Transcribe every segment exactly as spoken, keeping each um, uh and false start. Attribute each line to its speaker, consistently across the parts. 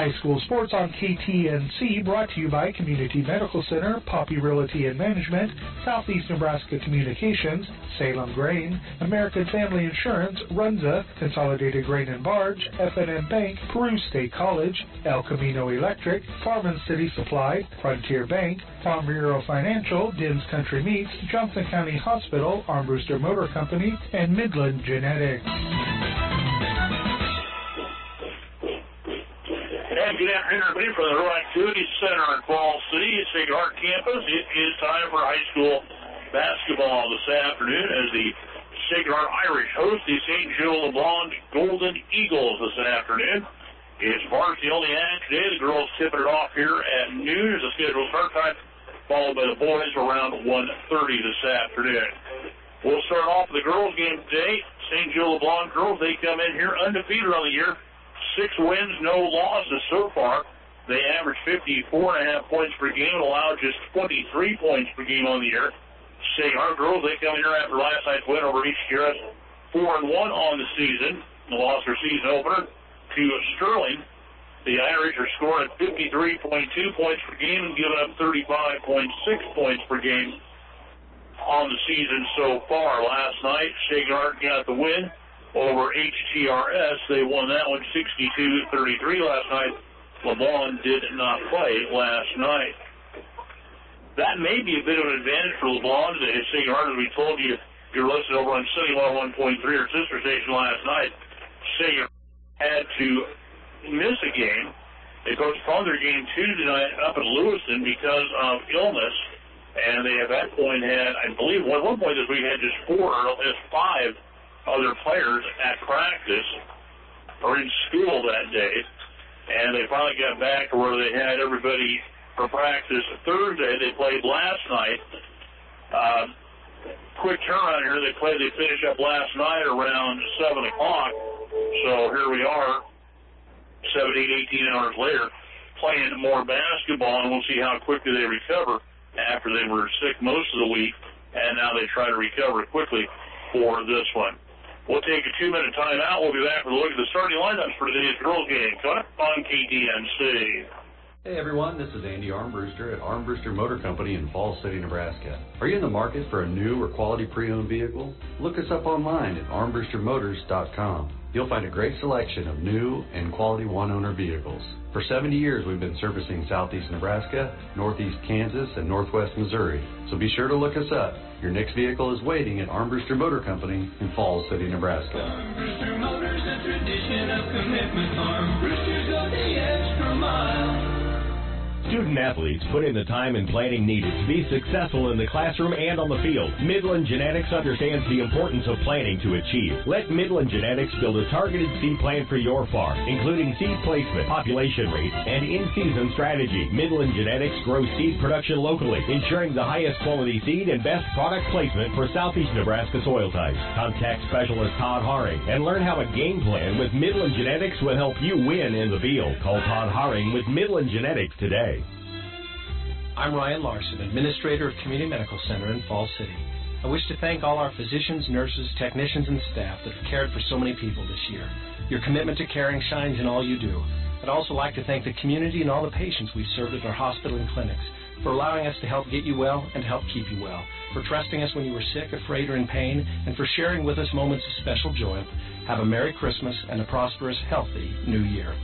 Speaker 1: High school sports on K T N C, brought to you by Community Medical Center, Poppy Realty and Management, Southeast Nebraska Communications, Salem Grain, American Family Insurance, Runza, Consolidated Grain and Barge, F and M Bank, Peru State College, El Camino Electric, Farm and City Supply, Frontier Bank, Farm Bureau Financial, Dims Country Meats, Johnson County Hospital, Armbruster Motor Company, and Midland Genetics.
Speaker 2: And good afternoon, everybody, from the Rural Activity Center in Falls City at Sacred Heart Campus. It is time for high school basketball this afternoon as the Sacred Heart Irish host the Saint Joe LeBlanc Golden Eagles this afternoon. It's varsity only act today. The girls tipping it off here at noon as the scheduled start time, followed by the boys around one thirty this afternoon. We'll start off with the girls' game today. Saint Joe LeBlanc girls, they come in here undefeated on the year. Six wins, no losses so far. They average fifty-four and a half points per game and allow just twenty-three points per game on the year. Sacred Heart girls, they come in here after last night's win over East Harris, four and one on the season. They lost their season opener to Sterling. The Irish are scoring fifty-three point two points per game and giving up thirty-five point six points per game on the season so far. Last night, Sacred Heart got the win over H T R S. They won that one sixty-two to thirty-three last night. LeBlanc did not play last night. That may be a bit of an advantage for LeBlanc. As Sacred Heart, as we told you, you're listening over on City one oh one point three, our sister station last night. Sacred had to miss a game. They postponed their game Tuesday night up in Lewiston because of illness. And they at that point had, I believe, at one point this week had just four or just five other players at practice or in school that day, and they finally got back to where they had everybody for practice Thursday. They played last night. Uh, quick turnaround here. They played. They finished up last night around seven o'clock. So here we are, seven, eight, eighteen hours later, playing more basketball, and we'll see how quickly they recover after they were sick most of the week, and now they try to recover quickly for this one. We'll take a two-minute timeout. We'll be back with a look at the starting lineups for today's girls' game. Coming up on K T N C.
Speaker 3: Hey everyone, this is Andy Armbruster at Armbruster Motor Company in Falls City, Nebraska. Are you in the market for a new or quality pre-owned vehicle? Look us up online at armbruster motors dot com. You'll find a great selection of new and quality one-owner vehicles. For seventy years, we've been servicing Southeast Nebraska, Northeast Kansas, and Northwest Missouri. So be sure to look us up. Your next vehicle is waiting at Armbruster Motor Company in Falls City, Nebraska.
Speaker 4: Armbruster Motors, a tradition of commitment. Armbruster, go the extra mile.
Speaker 5: Student athletes put in the time and planning needed to be successful in the classroom and on the field. Midland Genetics understands the importance of planning to achieve. Let Midland Genetics build a targeted seed plan for your farm, including seed placement, population rate, and in-season strategy. Midland Genetics grows seed production locally, ensuring the highest quality seed and best product placement for Southeast Nebraska soil types. Contact specialist Todd Haring and learn how a game plan with Midland Genetics will help you win in the field. Call Todd Haring with Midland Genetics today.
Speaker 6: I'm Ryan Larson, Administrator of Community Medical Center in Falls City. I wish to thank all our physicians, nurses, technicians, and staff that have cared for so many people this year. Your commitment to caring shines in all you do. I'd also like to thank the community and all the patients we've served at our hospital and clinics for allowing us to help get you well and to help keep you well, for trusting us when you were sick, afraid, or in pain, and for sharing with us moments of special joy. Have a Merry Christmas and a prosperous, healthy New Year.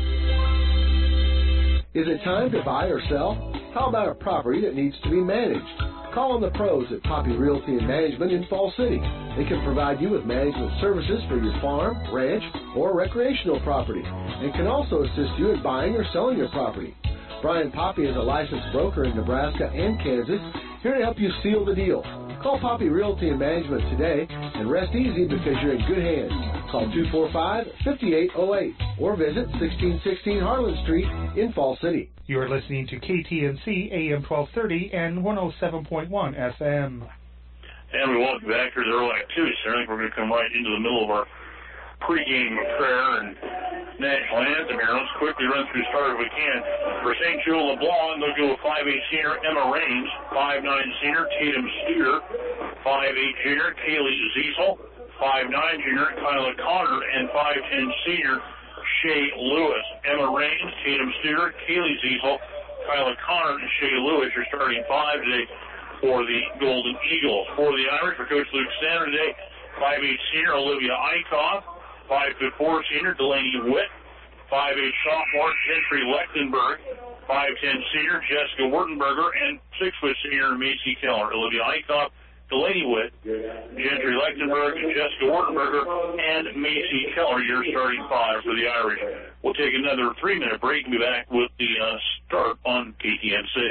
Speaker 7: Is it time to buy or sell? How about a property that needs to be managed? Call on the pros at Poppy Realty and Management in Falls City. They can provide you with management services for your farm, ranch, or recreational property, and can also assist you in buying or selling your property. Brian Poppy is a licensed broker in Nebraska and Kansas, here to help you seal the deal. Call Poppy Realty and Management today and rest easy because you're in good hands. Call two four five, five eight zero eight or visit sixteen sixteen Harlan Street in Falls City.
Speaker 1: You are listening to K T N C A M twelve thirty and one oh seven point one F M.
Speaker 2: And we welcome you back here to the Rural Activity Center. I think we're going to come right into the middle of our pregame prayer and national anthem here. Let's quickly run through the start if we can. For Saint Joe LeBlanc, they'll go with five eight senior Emma Raines, five nine senior Tatum Steer, five eight junior Kaylee Ziesel, five nine junior Kyla Connor, and five ten senior Shay Lewis. Emma Raines, Tatum Stewart, Kaylee Ziesel, Kyla Connor, and Shay Lewis are starting five today for the Golden Eagles. For the Irish, for Coach Luke Sander today, five eight senior Olivia Eichhoff, five foot four senior Delaney Witt, five eight sophomore Gentry Lechtenberg, five ten senior Jessica Wurtenberger, and six foot senior Macy Keller. Olivia Eichhoff, Delaney Witt, Gentry Lechtenberg, Jessica Wurtenberger, and Macy Keller, your starting five for the Irish. We'll take another three-minute break and be back with the uh, start on K T N C.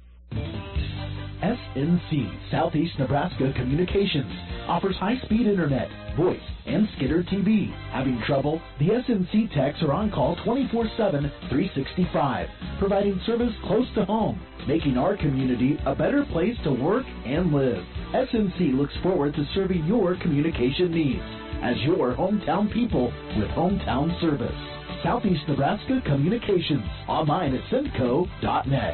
Speaker 8: S N C, Southeast Nebraska Communications, offers high-speed internet, voice, and Skidder T V. Having trouble? The S N C techs are on call twenty-four seven, three sixty-five, providing service close to home, making our community a better place to work and live. S N C looks forward to serving your communication needs as your hometown people with hometown service. Southeast Nebraska Communications, online at simco dot net.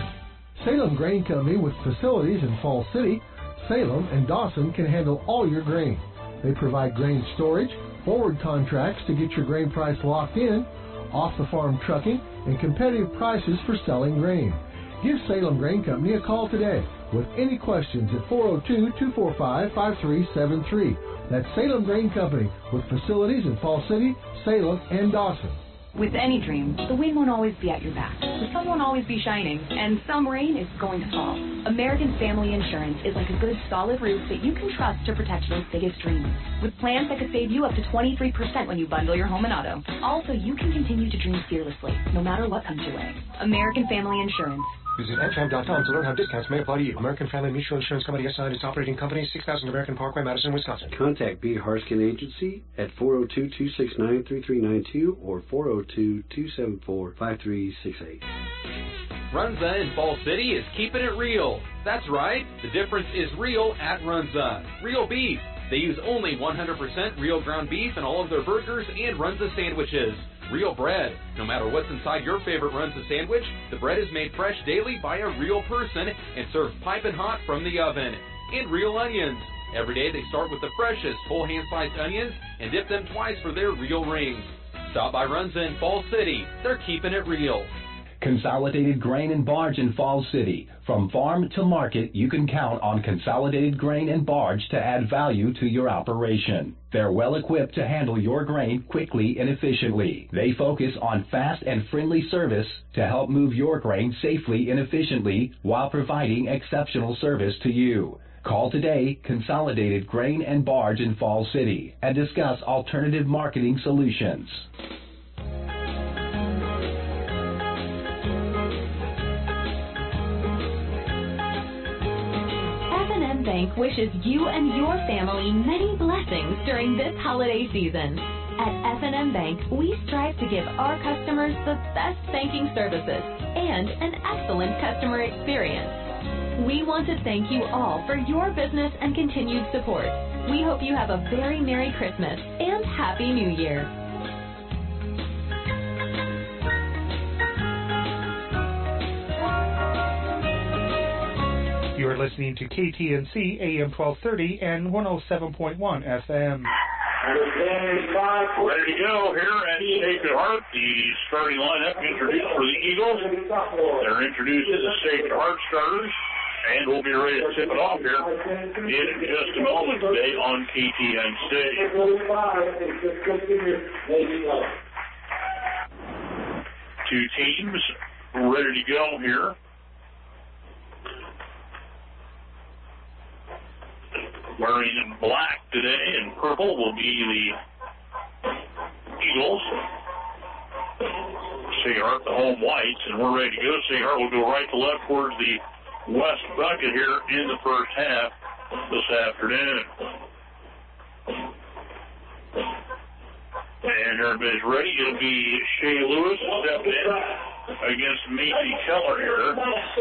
Speaker 7: Salem Grain Company, with facilities in Falls City, Salem, and Dawson, can handle all your grain. They provide grain storage, forward contracts to get your grain price locked in, off-the-farm trucking, and competitive prices for selling grain. Give Salem Grain Company a call today with any questions at four oh two, two four five, five three seven three. That's Salem Grain Company, with facilities in Falls City, Salem, and Dawson.
Speaker 9: With any dream, the wind won't always be at your back. The sun won't always be shining, and some rain is going to fall. American Family Insurance is like a good solid roof that you can trust to protect those biggest dreams. With plans that could save you up to twenty-three percent when you bundle your home and auto. Also, you can continue to dream fearlessly, no matter what comes your way. American Family Insurance.
Speaker 6: Visit amfam dot com to learn how discounts may apply to you. American Family Mutual Insurance Company, S I and its operating company, six thousand American Parkway, Madison, Wisconsin.
Speaker 10: Contact B. Harskin Agency at four oh two, two six nine, three three nine two or four oh two, two seven four, five three six eight.
Speaker 11: Runza in Falls City is keeping it real. That's right. The difference is real at Runza. Real beef. They use only one hundred percent real ground beef in all of their burgers and Runza sandwiches. Real bread. No matter what's inside your favorite Runza sandwich, the bread is made fresh daily by a real person and served piping hot from the oven. And real onions. Every day they start with the freshest whole hand-sliced onions and dip them twice for their real rings. Stop by Runza in Falls City. They're keeping it real.
Speaker 12: Consolidated Grain and Barge in Falls City. From farm to market, you can count on Consolidated Grain and Barge to add value to your operation. They're well equipped to handle your grain quickly and efficiently. They focus on fast and friendly service to help move your grain safely and efficiently while providing exceptional service to you. Call today, Consolidated Grain and Barge in Falls City, and discuss alternative marketing solutions.
Speaker 13: Bank wishes you and your family many blessings during this holiday season. At F and M Bank, we strive to give our customers the best banking services and an excellent customer experience. We want to thank you all for your business and continued support. We hope you have a very Merry Christmas and Happy New Year.
Speaker 1: You're listening to K T N C A M twelve thirty and one oh seven point one F M.
Speaker 2: Ready to go here at Sacred Heart. The starting lineup introduced for the Eagles. They're introduced as the Sacred Heart starters, and we'll be ready to tip it off here in just a moment today on K T N C. Two teams ready to go here. Wearing black today and purple will be the Eagles. Sacred Heart, the home whites, and we're ready to go. Sacred Heart will go right to left towards the west bucket here in the first half this afternoon. And everybody's ready. It'll be Shay Lewis stepping in against Macy Keller here.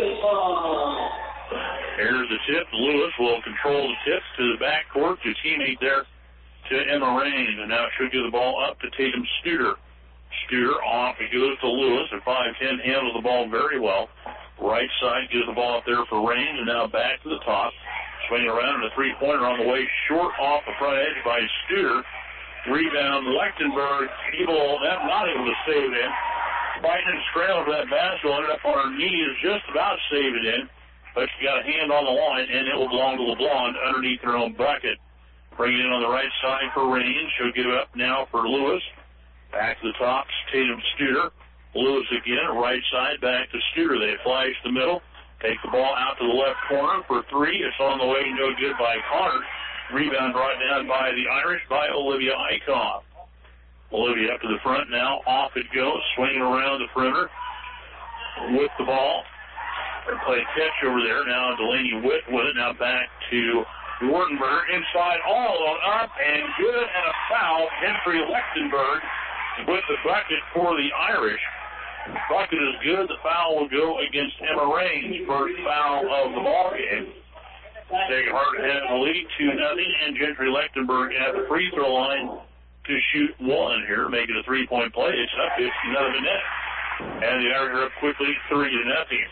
Speaker 2: Here's the tip. Lewis will control the tip to the backcourt to teammate there to Emma Raines. And now should give the ball up to Tatum Studer. Studer off. It goes to Lewis. At five ten, handles the ball very well. Right side gives the ball up there for Raines. And now back to the top. Swinging around in a three-pointer on the way. Short off the front edge by Studer. Rebound, Lechtenberg able, not able to save it in. Fighting and scrambling for that basketball, ended up on her knees, just about save it in. But she got a hand on the line, and it will belong to LeBlond underneath her own bucket. Bring it in on the right side for Rain. She'll give it up now for Lewis. Back to the top, Tatum Studer. Lewis again, right side, back to Studer. They flash the middle. Take the ball out to the left corner for three. It's on the way, no good by Connor. Rebound brought down by the Irish by Olivia Eichhoff. Olivia up to the front now. Off it goes, swinging around the perimeter with the ball. They play catch over there. Now Delaney Witt with it. Now back to Wardenberg. Inside, all on up, and good, and a foul. Gentry Lechtenberg with the bucket for the Irish. The bucket is good. The foul will go against Emma Raines. First foul of the ball game. Sacred Heart has the lead, two nothing, and Gentry Lechtenberg at the free throw line to shoot one here, make it a three-point play. It's up, it's none of the net. And the Irish are up quickly, three to nothing.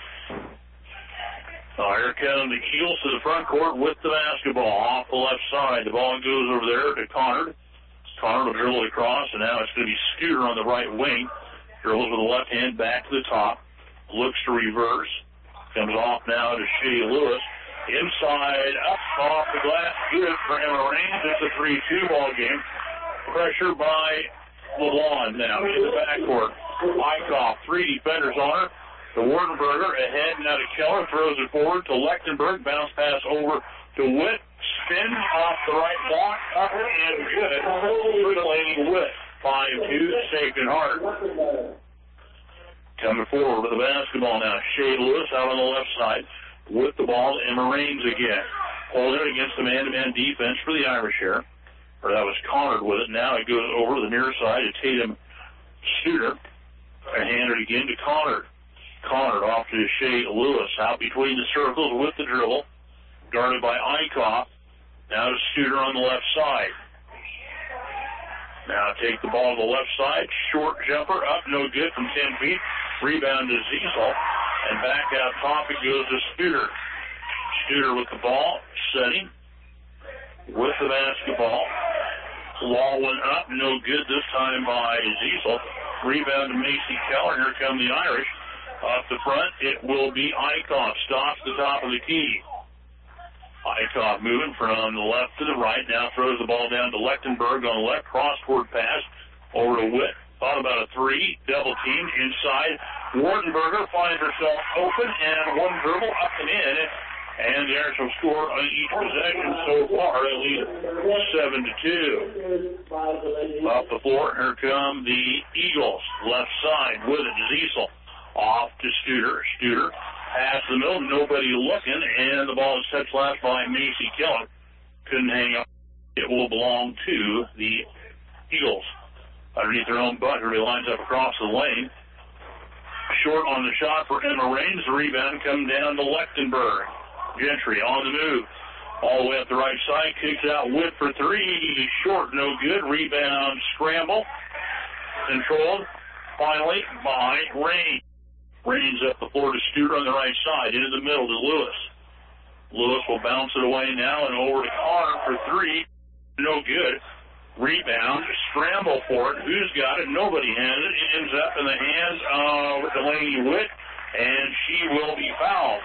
Speaker 2: Oh, here come the Eagles to the front court with the basketball off the left side. The ball goes over there to Connor. Connor will dribble it across, and now it's going to be Scooter on the right wing. Dribbles with the left hand back to the top. Looks to reverse. Comes off now to Shea Lewis. Inside, up off the glass. Good for Emma Raines. It's a three two ball game. Pressure by LeBlond now in the backcourt. Eichhoff, three defenders on her. To Wardenberger, ahead now to Keller, throws it forward to Lechtenberg. Bounce pass over to Witt. Spin off the right block, up and good. Delaney Witt, five two, Sacred Heart. Coming forward with the basketball now. Shea Lewis out on the left side with the ball. Emma Raines again. Holding it against the man-to-man defense for the Irish here. Or that was Connor with it. Now it goes over to the near side to Tatum Studer. And handed again to Connor. Connor off to Shea Lewis. Out between the circles with the dribble. Guarded by Eichhoff. Now to Studer on the left side. Now take the ball to the left side. Short jumper. Up, no good from ten feet. Rebound to Ziesel. And back out top it goes to Studer. Studer with the ball. Setting. With the basketball. Wall went up, no good this time by Ziesel. Rebound to Macy Keller. Here come the Irish. Off the front, it will be Eichhoff. Stops the top of the key. Eichhoff moving from the left to the right. Now throws the ball down to Lechtenberg on the left. Cross-court pass over to Witt. Thought about a three. Double teamed inside. Wardenberger finds herself open, and one dribble up and in. And the Irish will score on each possession so far. They lead seven to two. Off the floor, here come the Eagles. Left side with it. Ziesel off to Studer. Studer pass the middle. Nobody looking. And the ball is touched last by Macy Keller. Couldn't hang up. It will belong to the Eagles. Underneath their own bucket, he lines up across the lane. Short on the shot for Emma Raines. The rebound come down to Lechtenberg. Gentry on the move. All the way up the right side. Kicks out Witt for three. Short, no good. Rebound, scramble. Controlled. Finally by Raines. Raines up the floor to Studer on the right side. Into the middle to Lewis. Lewis will bounce it away now and over to Connor for three. No good. Rebound. Scramble for it. Who's got it? Nobody has it. It ends up in the hands of Delaney Witt. And she will be fouled.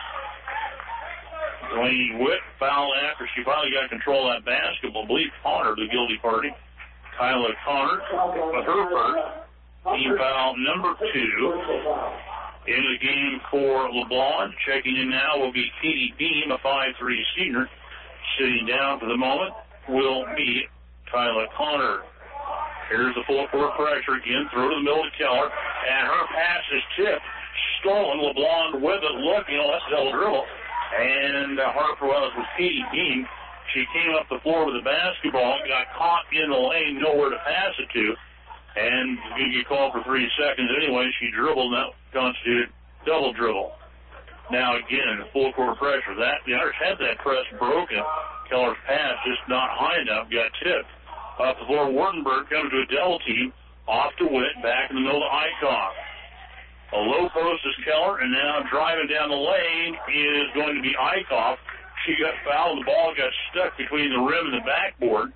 Speaker 2: Delaney Witt fouled after she finally got control of that basketball. I believe Connor, the guilty party. Kyla Connor, with her first. Team foul number two. In the game for LeBlond. Checking in now will be Katie Beam, a five three senior. Sitting down for the moment will be Kyla Connor. Here's the full court pressure again. Throw to the middle to Keller. And her pass is tipped. Stolen. LeBlond with it. Looking. Let's double dribble. And uh, Harper Wells with Katie Beam. She came up the floor with the basketball, got caught in the lane, nowhere to pass it to, and going to get called for three seconds anyway. She dribbled, and that constituted double dribble. Now again, full court pressure. That the Irish had that press broken. Keller's pass just not high enough, got tipped. Off the floor, Wardenberg comes to a double team, off to Witt, back in the middle to Eichhoff. A low post is Keller, and now driving down the lane is going to be Eichhoff. She got fouled. The ball got stuck between the rim and the backboard.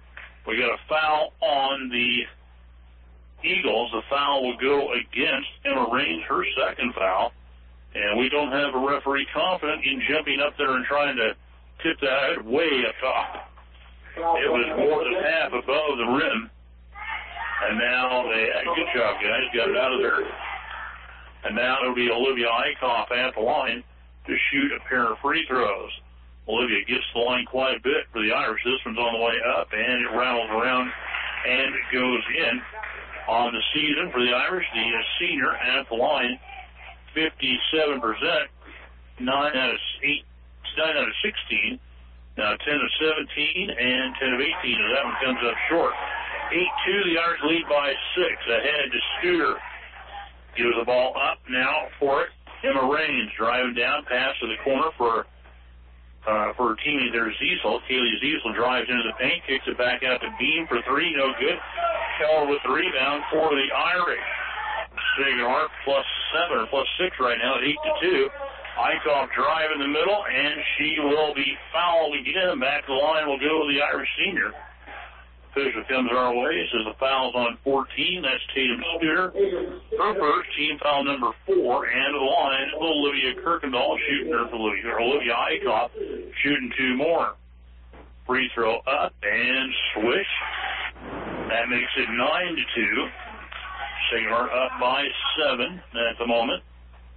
Speaker 2: We got a foul on the Eagles. The foul will go against Emma Raines, her second foul. And we don't have a referee confident in jumping up there and trying to tip that way up top. It was more than half above the rim. And now they, good job, guys, got it out of there. And now it'll be Olivia Eichhoff at the line to shoot a pair of free throws. Olivia gets the line quite a bit for the Irish. This one's on the way up, and it rattles around and goes in. On the season for the Irish, the senior at the line, fifty-seven percent, nine out of eight, nine out of sixteen. Now ten of seventeen and ten of eighteen, as that one comes up short. eight two, the Irish lead by six. Ahead to Studer. Gives the ball up now for it. Emma Raines driving down, pass to the corner for uh, for her teammate there, Ziesel. Kaylee Ziesel drives into the paint, kicks it back out to Beam for three, no good. Keller with the rebound for the Irish. Sacred Heart plus seven or plus six right now at eight to two. Eichhoff drive in the middle, and she will be fouled again. Back to the line will go the Irish senior. Official comes our way, says the foul's on fourteen. That's Tatum Studer. Her first, team foul number four. And to the line, Olivia Kirkendall shooting, or Olivia, or Olivia Eichhoff shooting two more. Free throw up and swish. That makes it nine to two. Sacred Heart up by seven at the moment.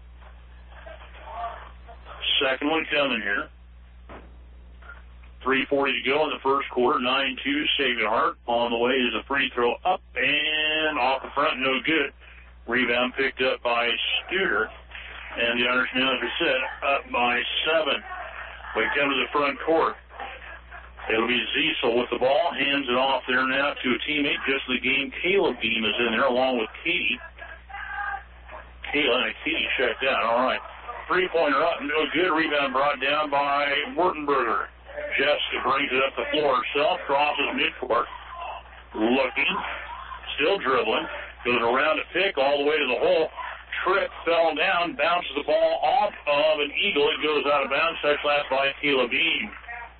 Speaker 2: Second one coming here. three forty to go in the first quarter. nine two, Sacred Heart. On the way is a free throw up and off the front, no good. Rebound picked up by Studer. And the Irish now, as I said, up by seven. We come to the front court. It'll be Ziesel with the ball. Hands it off there now to a teammate. Just the game, Kayla Beam is in there along with Katie. Kayla and Katie checked out. All right. Three-pointer up, no good. Rebound brought down by Wurtenberger. Jessica brings it up the floor herself, crosses midcourt, looking, still dribbling, goes around a pick all the way to the hole, trip, fell down, bounces the ball off of an Eagle. It goes out of bounds, touch last by Kayla Beam.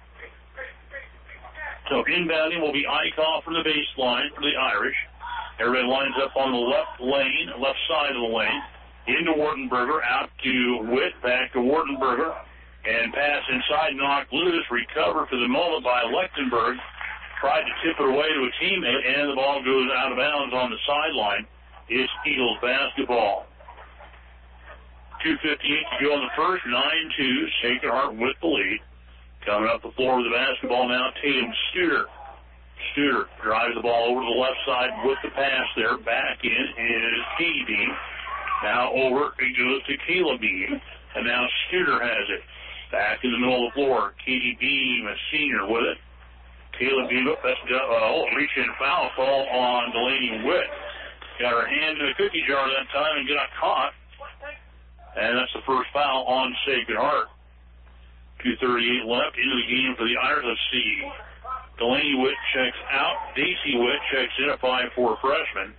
Speaker 2: So inbounding will be Eichhoff from the baseline for the Irish. Everybody lines up on the left lane, left side of the lane, into Wurtenberger, out to Witt, back to Wurtenberger. And pass inside, knocked loose, recovered for the moment by Lechtenberg. Tried to tip it away to a teammate, and the ball goes out of bounds on the sideline. It's Eagles basketball. two fifty-eight to go in the first, nine two. Sacred Heart with the lead. Coming up the floor with the basketball now, Tatum Studer. Studer drives the ball over to the left side with the pass there. Back in is Katie Beam. Now over, it goes to Kayla Beam. And now Studer has it. Back in the middle of the floor, Katie Beam, a senior, with it. Kayla Beam, that's uh, oh, reach-in foul call on Delaney Witt. Got her hand in the cookie jar that time and got caught. And that's the first foul on Sacred Heart. two thirty-eight left into the game for the Irish. Let's see. Delaney Witt checks out. Daisy Witt checks in at five four freshman.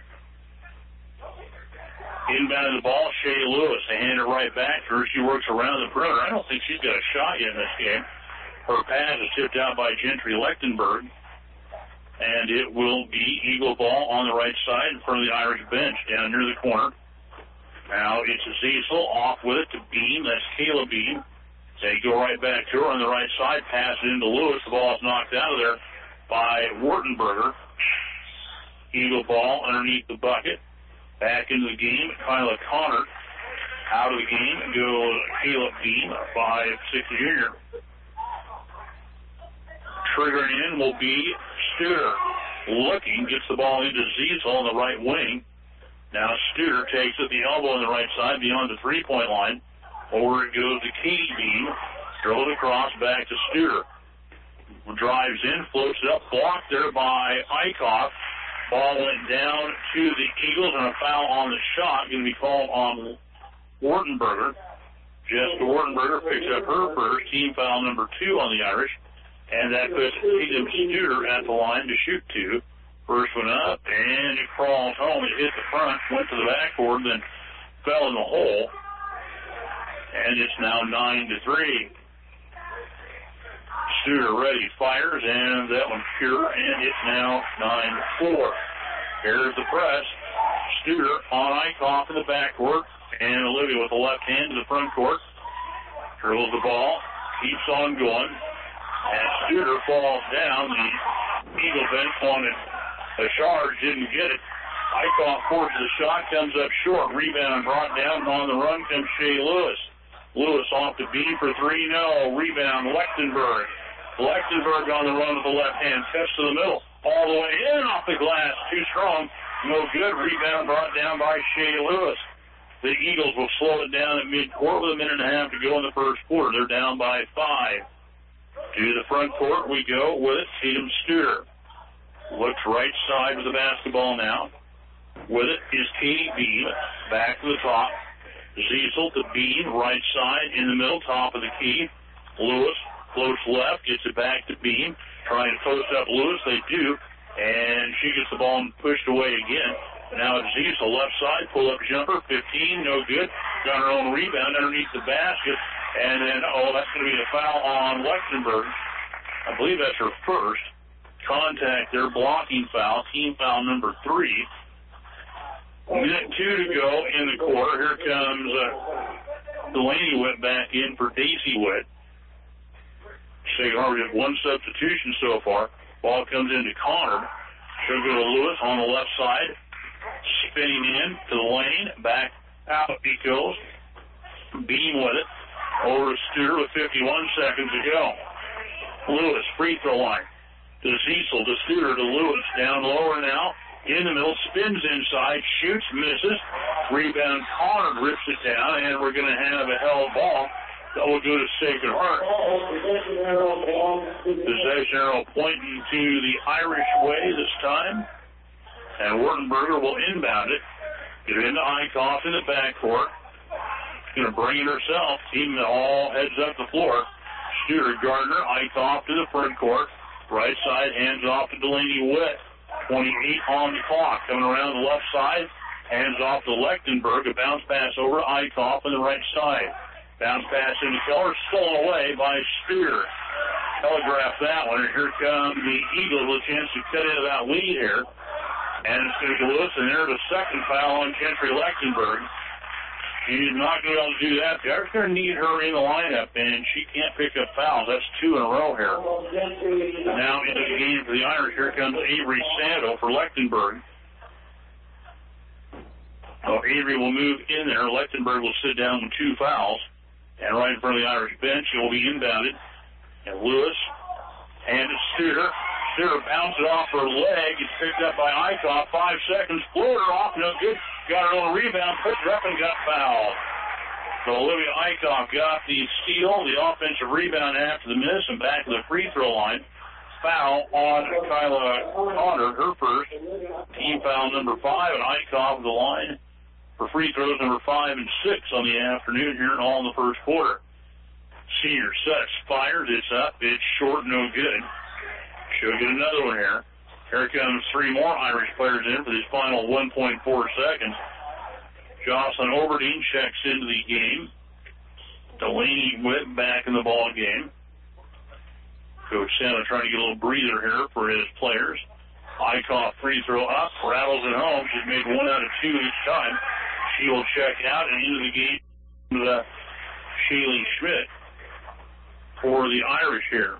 Speaker 2: Inbounding the ball, Shea Lewis. They hand it right back to her. She works around the perimeter. I don't think she's got a shot yet in this game. Her pass is tipped out by Gentry Lechtenberg. And it will be Eagle ball on the right side in front of the Irish bench down near the corner. Now it's Ziesel off with it to Beam. That's Kayla Beam. They go right back to her on the right side. Pass it into Lewis. The ball is knocked out of there by Wurtenberger. Eagle ball underneath the bucket. Back into the game, Kyla Connor. Out of the game goes Caleb Beam, a five six junior. Triggering in will be Studer. Looking, gets the ball into Ziesel on the right wing. Now Studer takes it the elbow on the right side beyond the three-point line. Over it goes to Katie Beam. Drilled across back to Studer. Drives in, floats it up, blocked there by Eichhoff. Ball went down to the Eagles, and a foul on the shot going to be called on Wurtenberger. Jessica Wurtenberger picks up her first, team foul number two on the Irish, and that puts Tatum Studer at the line to shoot two. First one up, and it crawls home. It hit the front, went to the backboard, then fell in the hole, and it's now nine to three. Studer ready, fires, and that one's pure, and it's now nine four. Here's the press. Studer on Eichhoff in the backcourt, and Olivia with the left hand to the front court. Dribbles the ball, keeps on going, and Studer falls down. The Eagle bench wanted a charge, didn't get it. Eichhoff forces the shot, comes up short. Rebound brought down. On the run comes Shea Lewis. Lewis off the beam for three. No. Rebound, Lechtenberg. Lechtenberg on the run with the left hand. Cuts to the middle. All the way in off the glass. Too strong. No good. Rebound brought down by Shea Lewis. The Eagles will slow it down at midcourt with a minute and a half to go in the first quarter. They're down by five. To the front court we go with it. Tatum Studer. Looks right side with the basketball now. With it is Katie Beam. Back to the top. Ziesel to Beam. Right side in the middle. Top of the key. Lewis floats left. Gets it back to Beam. Trying to post up Lewis. They do. And she gets the ball pushed away again. Now it's Ziesel left side. Pull up jumper. fifteen. No good. Got her own rebound underneath the basket. And then, oh, that's going to be a foul on Lechtenberg. I believe that's her first. Contact there, blocking foul, team foul number three. Minute two to go in the quarter. Here comes uh, Delaney Witt back in for Daisy Witt. State Harbor has one substitution so far. Ball comes into Connor. She'll go to Lewis on the left side. Spinning in to the lane. Back out he goes. Beam with it. Over to Studer with fifty-one seconds to go. Lewis, free throw line. To Ziesel, to Studer, to Lewis. Down lower now. In the middle, spins inside, shoots, misses. Rebound, Connor rips it down, and we're going to have a held ball that will go to Sacred Heart. Possession arrow pointing to the Irish way this time. And Wurtenberger will inbound it. Get it into Eichhoff in the backcourt. Going to bring it herself. Team all heads up the floor. Studer, Gardner, Eichhoff to the front court. Right side, hands off to Delaney Witt. twenty-eight on the clock. Coming around the left side, hands off to Lechtenberg. A bounce pass over to Eichhoff on the right side. Bounce pass into Keller, stolen away by Spear. Telegraph that one, and here come the Eagles with a chance to cut into that lead here. And it's going to go Lewis, and there's a second foul on Gentry Lechtenberg. She's not going to be able to do that. They're going to need her in the lineup, and she can't pick up fouls. That's two in a row here. Now into the game for the Irish. Here comes Avery Sando for Lechtenberg. So Avery will move in there. Lechtenberg will sit down with two fouls. And right in front of the Irish bench, it will be inbounded. And Lewis and it's Studer. Studer bounces off her leg. It's picked up by Eichhoff. Five seconds. Floater off. No good. Got her own rebound. Pushed her up and got fouled. So Olivia Eichhoff got the steal, the offensive rebound after the miss, and back to the free throw line. Foul on Kyla Connor, her first. Team foul number five, and Eichhoff the line for free throws number five and six on the afternoon here, and all in the first quarter. Senior sets, fires, it's up, it's short, no good. She'll get another one here. Here comes three more Irish players in for this final one point four seconds. Jocelyn Overdeen checks into the game. Delaney Witt back in the ball game. Coach Santa trying to get a little breather here for his players. Eichhoff free throw up, rattles it home. She's made one out of two each time. She will check out and into the game with uh, Shaylee Schmidt for the Irish here.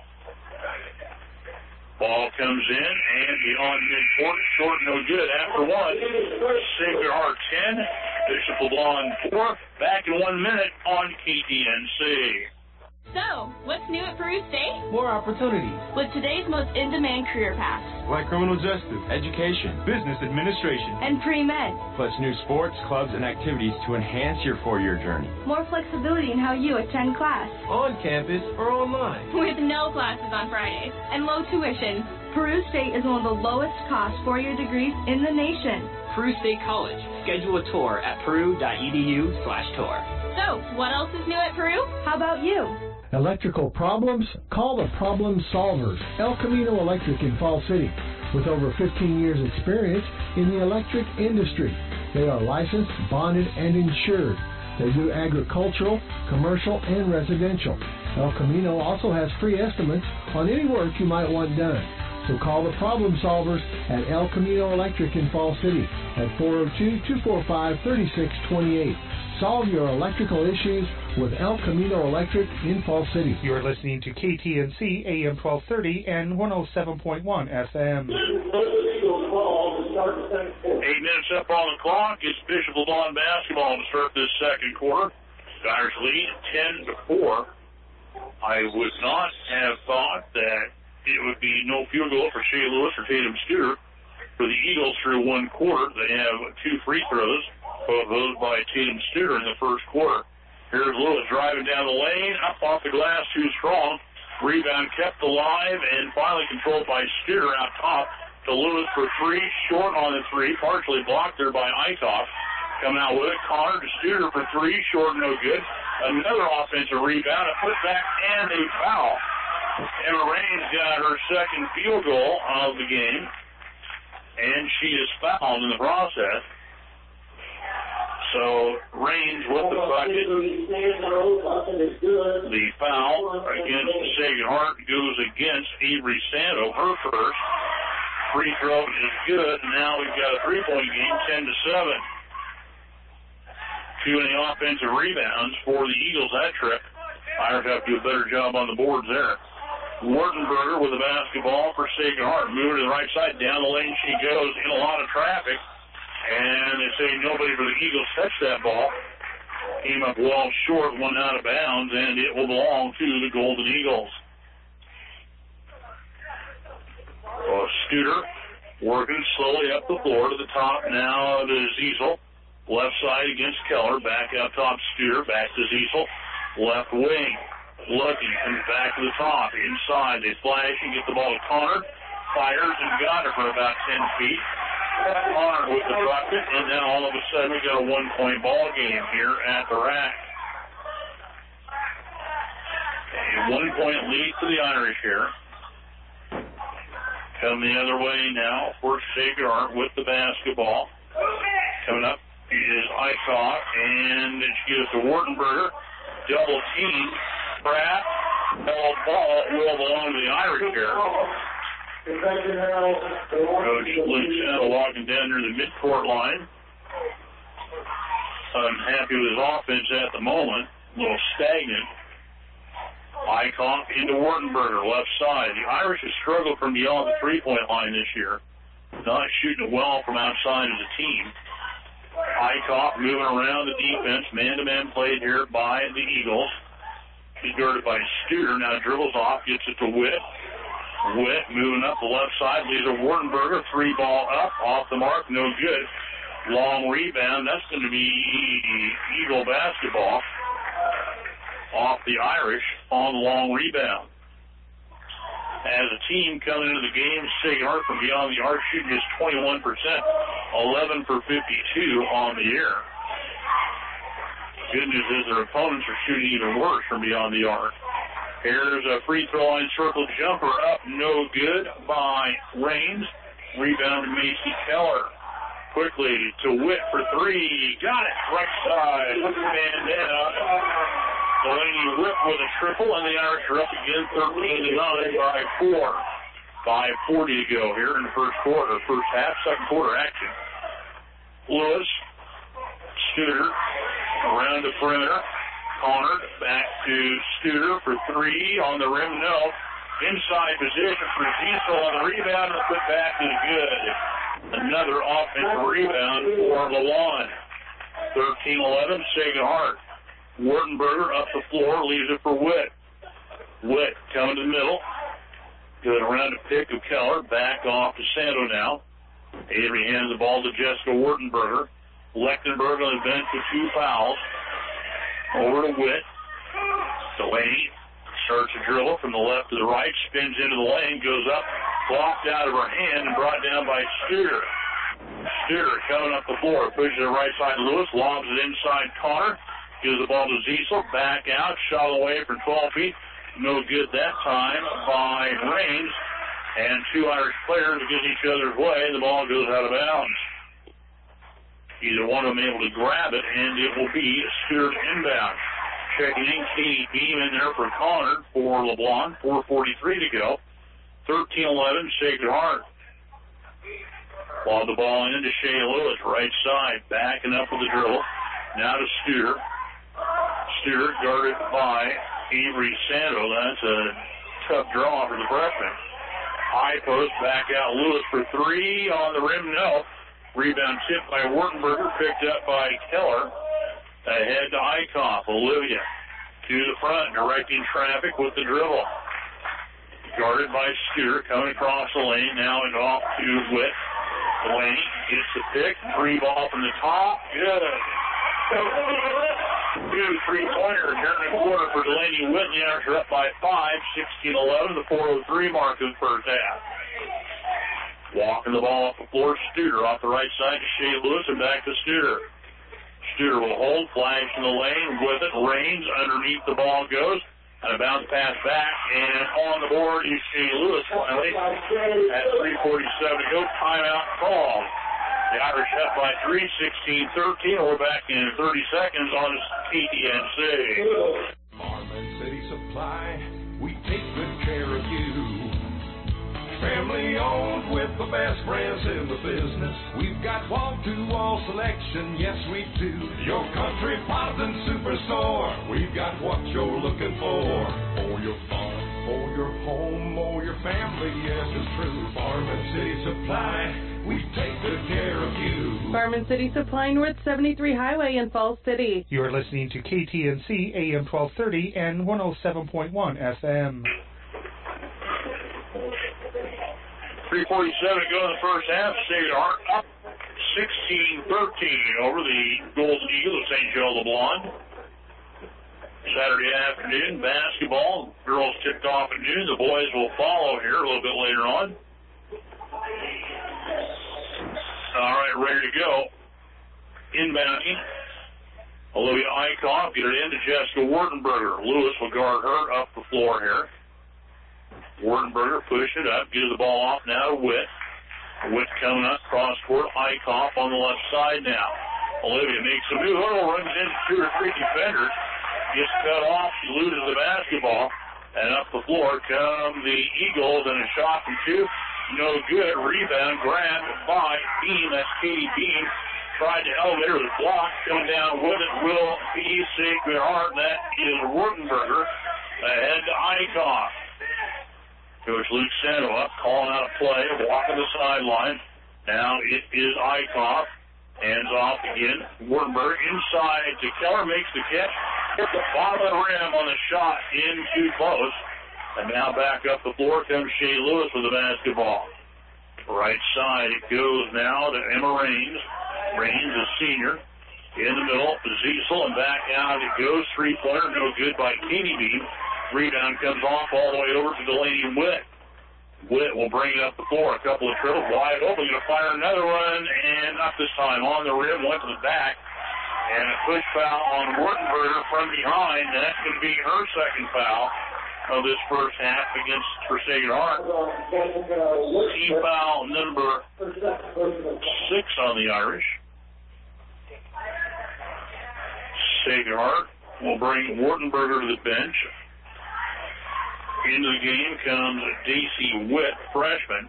Speaker 2: Ball comes in, and beyond midcourt, short, no good. After one, Sacred Heart ten, Bishop LeBlanc four. Back in one minute on K T N C.
Speaker 14: So, what's new at Peru State?
Speaker 15: More opportunities.
Speaker 14: With today's most in-demand career paths.
Speaker 15: Like criminal justice, education, business administration,
Speaker 14: and pre-med.
Speaker 15: Plus new sports, clubs, and activities to enhance your four-year journey.
Speaker 14: More flexibility in how you attend class.
Speaker 15: On campus or online.
Speaker 14: With no classes on Fridays and low tuition. Peru State is one of the lowest cost four-year degrees in the nation.
Speaker 16: Peru State College. Schedule a tour at peru.edu slash tour.
Speaker 14: So, what else is new at Peru? How about you?
Speaker 17: Electrical problems? Call the Problem Solvers, El Camino Electric in Falls City. With over fifteen years experience in the electric industry, they are licensed, bonded, and insured. They do agricultural, commercial, and residential. El Camino also has free estimates on any work you might want done. So call the problem solvers at El Camino Electric in Fall City at four oh two, two four five, three six two eight. Solve your electrical issues with El Camino Electric in Fall City.
Speaker 1: You're listening to K T N C A M twelve thirty and one oh seven point one F M.
Speaker 2: Eight minutes up on the clock. It's Bishop LeBron basketball to start this second quarter. Irish lead ten to four. I would not have thought that it would be no field goal for Shea Lewis or Tatum Studer. For the Eagles through one quarter, they have two free throws, both those by Tatum Studer in the first quarter. Here's Lewis driving down the lane, up off the glass, too strong. Rebound kept alive and finally controlled by Studer out top to Lewis for three, short on the three, partially blocked there by Eichhoff. Coming out with it, Connor to Studer for three, short, no good. Another offensive rebound, a putback, and a foul. Emma Raines got her second field goal of the game, and she is fouled in the process. So Raines with the bucket. The foul against Sagan Hart goes against Avery Santo, her first. Free throw is good. Now we've got a three-point game, ten to seven. Too many offensive rebounds for the Eagles that trip. Irish have to do a better job on the boards there. Wartenberger with the basketball for Sagan Hart. Moving to the right side. Down the lane she goes in a lot of traffic. And they say nobody for the Eagles touched that ball. Came up well short, went out of bounds, and it will belong to the Golden Eagles. Well, Studer working slowly up the floor to the top now to Ziesel. Left side against Keller. Back out top, Studer. Back to Ziesel. Left wing. Lucky comes back to the top. Inside, they flash and get the ball to Connor. Fires and got it for about ten feet. Connor with the bucket, and then all of a sudden we got a one-point ball game here at the rack. A one-point lead for the Irish here. Coming the other way now for Sagan Hart with the basketball. Coming up is Eichhoff, and she gives to Wartenberger. Double team. Pratt. Ball ball will belong to the Irish here. Coach Luke walking down near the midcourt line. Unhappy with his offense at the moment. A little stagnant. Eichhoff into Wartenberger, left side. The Irish have struggled from beyond the three-point line this year. Not shooting it well from outside as a team. Eichhoff moving around the defense. Man-to-man played here by the Eagles. He's guarded by Studer. Now dribbles off, gets it to Witt. Witt moving up the left side. Leaves a Wartenberger. Three ball up, off the mark, no good. Long rebound. That's going to be Eagle basketball. Off the Irish on the long rebound. As a team coming into the game, Sagan Hart from beyond the arc shooting is twenty-one percent, eleven for fifty-two on the year. Good news is their opponents are shooting even worse from beyond the arc. Here's a free throw line circle jumper up, no good by Raines. Rebound to Macy Keller. Quickly to Witt for three. Got it. Right side. Bandana. Delaney Whip with a triple, and the Irish are up again thirteen to nine by four. five forty to go here in the first quarter, first half, second quarter action. Lewis, Studer, around the perimeter. Connor back to Studer for three on the rim, no. Inside position for Ziesel on the rebound, and the put back is good. Another offensive rebound for Lewan. thirteen eleven, Sagan Hart. Wartenberger up the floor, leaves it for Witt. Witt coming to the middle. Good around the pick of Keller. Back off to Santo now. Avery hands the ball to Jessica Wartenberger. Lechtenberg on the bench with two fouls. Over to Witt. Delaney starts a dribble from the left to the right. Spins into the lane. Goes up. Blocked out of her hand and brought down by Studer. Studer coming up the floor. Pushes it right side to Lewis. Lobs it inside Connor. Gives the ball to Ziesel, back out, shot away from twelve feet. No good that time by Raines. And two Irish players get each other's way. The ball goes out of bounds. Either one of them able to grab it, and it will be Studer inbound. Checking in, Katie Beam in there for Connor for LeBlanc. four forty-three to go. thirteen eleven, Sacred Heart. Lob the ball into Shea Lewis, right side, backing up with the dribble. Now to Studer. Studer guarded by Avery Sando. That's a tough draw for the freshman. High post, back out Lewis for three. On the rim, no. Rebound tipped by Wartenberger, picked up by Keller. Ahead to Eichhoff. Olivia to the front, directing traffic with the dribble. Guarded by Studer, coming across the lane, now and off to Witt. Delaney gets the pick, three ball from the top, good. Two three-pointers here in the quarter for Delaney Whitley. Are up by five, sixteen eleven, the four oh three mark of the first half. Walking the ball off the floor, Studer off the right side to Shea Lewis and back to Studer. Studer will hold, flash in the lane with it, Rains underneath the ball goes, and a bounce pass back, and on the board is Shea Lewis finally at three forty-seven to go, timeout call. The Irish up by three, sixteen thirteen, and we're back in thirty seconds on K T N C.
Speaker 18: Marvin City Supply, we take good care of you. Family owned with the best brands in the business. We've got wall-to-wall selection, yes we do. Your country Potsdam Superstore. We've got what you're looking for. For your farm, for your home, or your family, yes it's true. Farm and City Supply, we take good care of you.
Speaker 19: Farm and City Supply, North seventy-three Highway in Falls City.
Speaker 1: You're listening to K T N C A M twelve thirty and one oh seven point one F M.
Speaker 2: three forty-seven to go in the first half. Sacred Heart up sixteen thirteen over the Golden Eagle of Saint Joe LeBlanc. Saturday afternoon, basketball. Girls tipped off at noon. The boys will follow here a little bit later on. All right, ready to go. Inbounding. Olivia Eichhoff, get it in to Jessica Wartenberger. Lewis will guard her up the floor here. Wartenberger push it up, gives the ball off now to Witt. Witt coming up, cross court, Eichhoff on the left side now. Olivia makes a move, hurdle, runs into two or three defenders, gets cut off, she loses the basketball, and up the floor come the Eagles, and a shot from two, no good. Rebound grabbed by Beam, that's Katie Beam. Tried to elevate her, was blocked, coming down with it will be Sacred Heart, that is Wartenberger, ahead to Eichhoff. Coach Luke Sando up, calling out a play, walking the sideline. Now it is Eichhoff. Hands off again. Wartenberg inside to Keller, makes the catch. Hit the bottom of the rim on the shot, in too close. And now back up the floor comes Shea Lewis with the basketball. Right side it goes now to Emma Rains. Rains, a senior. In the middle, Ziesel, and back out it goes. Three-pointer, no good by Katie Beam. Rebound comes off all the way over to Delaney and Witt. Witt will bring it up the floor. A couple of triples wide open. Going to fire another one, and not this time. On the rim, went to the back. And a push foul on Wartenberger from behind. And that's going to be her second foul of this first half against for Sacred Heart. Team foul number six on the Irish. Sacred Heart will bring Wartenberger to the bench. Into the game comes Daisy Witt, freshman.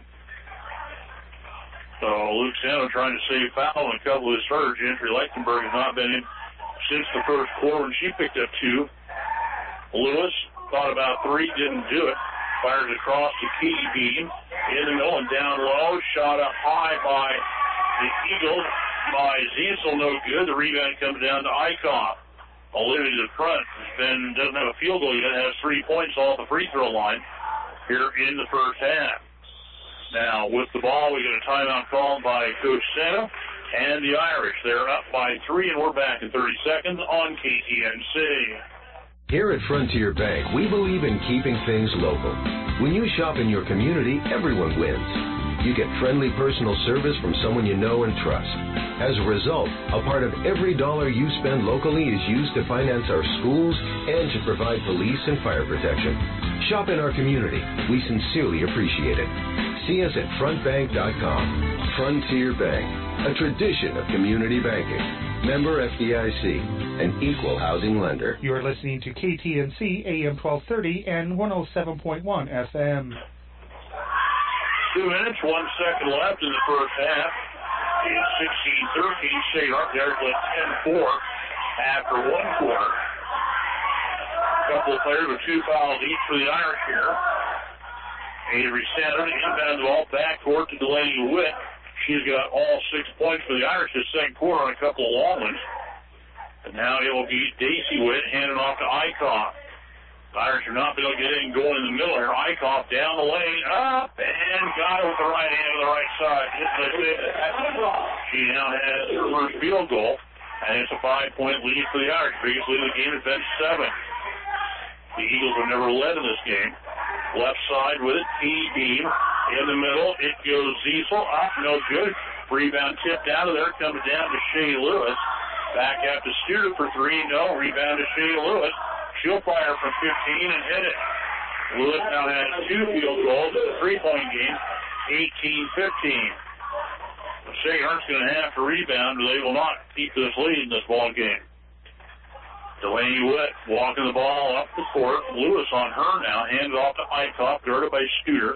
Speaker 2: So Luke Sando trying to save foul on a couple of his starters. Gentry Lechtenberg has not been in since the first quarter when she picked up two. Lewis thought about three, didn't do it. Fires across to Katie Beam. In the middle and down low. Shot up high by the Eagles. By Ziesel, no good. The rebound comes down to Eichhoff. Olivia to the front has been, doesn't have a field goal yet, has three points off the free throw line here in the first half. Now, with the ball, we get a timeout called by Coach Santa and the Irish. They're up by three, and we're back in thirty seconds on K T N C.
Speaker 20: Here at Frontier Bank, we believe in keeping things local. When you shop in your community, everyone wins. You get friendly personal service from someone you know and trust. As a result, a part of every dollar you spend locally is used to finance our schools and to provide police and fire protection. Shop in our community. We sincerely appreciate it. See us at front bank dot com. Frontier Bank, a tradition of community banking. Member F D I C, an equal housing lender.
Speaker 1: You're listening to K T N C A M twelve thirty and one oh seven point one F M.
Speaker 2: Two minutes, one second left in the first half. It's sixteen thirteen. State Art there with ten four after one quarter. A couple of players with two fouls each for the Irish here. Avery Saturn inbound the ball backcourt to Delaney Witt. She's got all six points for the Irish this second quarter on a couple of long ones. And now it will be Daisy Witt handing off to Eichhoff. The Irish are not able to get in going in the middle here. Eichhoff down the lane, up, and got it with the right hand on the right side. Just as I said, she now has her first field goal, and it's a five-point lead for the Irish. Biggest lead of the game has been seven. The Eagles have never led in this game. Left side with it, T. Beam. In the middle, it goes Ziesel. Up, no good. Rebound tipped out of there. Comes down to Shea Lewis. Back out to Studer for three. No. Rebound to Shea Lewis. She'll fire from fifteen and hit it. Lewis now has two field goals in the three-point game, eighteen fifteen. Shea Hart's going to have to rebound, but they will not keep this lead in this ball game. Delaney Witt walking the ball up the court. Lewis on her now. Hands off to Eichhoff, guarded by Studer.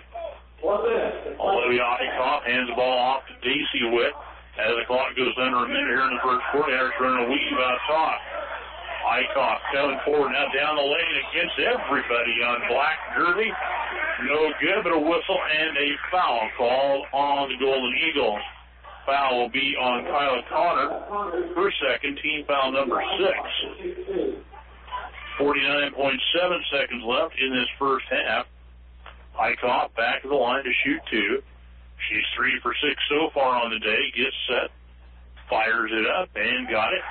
Speaker 2: Olivia Eichhoff hands the ball off to Daisy Witt. As the clock goes under a minute here in the first quarter, Irish running a weave out top. Eichhoff coming forward now down the lane against everybody on black jersey. No good, but a whistle and a foul called on the Golden Eagles. Foul will be on Kyla Connor, her second, team foul number six. forty-nine point seven seconds left in this first half. Eichhoff back to the line to shoot two. She's three for six so far on the day. Gets set, fires it up, and got it.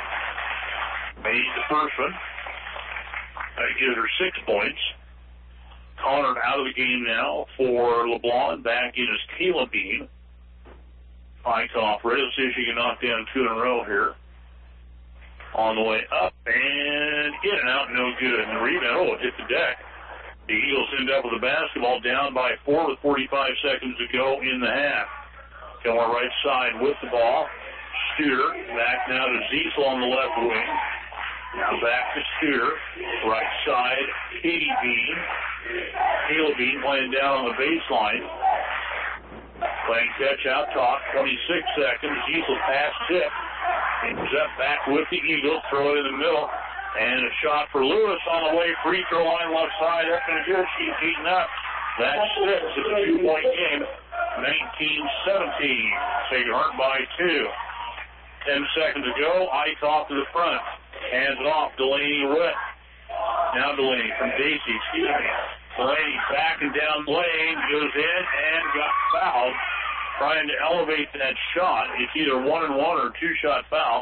Speaker 2: Made the first one. That gives her six points. Connor out of the game now for LeBlanc. Back in is Kayla Beam. Eichhoff ready to see if she can knock down two in a row here. On the way up and in and out, no good. And the rebound, oh, it hit the deck. The Eagles end up with the basketball down by four with forty-five seconds to go in the half. Going right side with the ball. Studer back now to Ziesel on the left wing. Now back to Studer. Right side, Katie Bean. Kayla Bean playing down on the baseline. Playing catch out top, twenty-six seconds. Ziesel pass tip. Ends up back with the Eagles. Throw it in the middle. And a shot for Lewis on the way. Free throw line left side. Up and good. She's heating up. That's six. It's a two-point game. nineteen seventeen. Sacred Heart by two. Ten seconds to go. Eichhoff to the front. Hands it off. Delaney Witt. Now Delaney from Daisy. Excuse me. Delaney backing down the lane. Goes in and got fouled. Trying to elevate that shot. It's either one and one or two shot foul.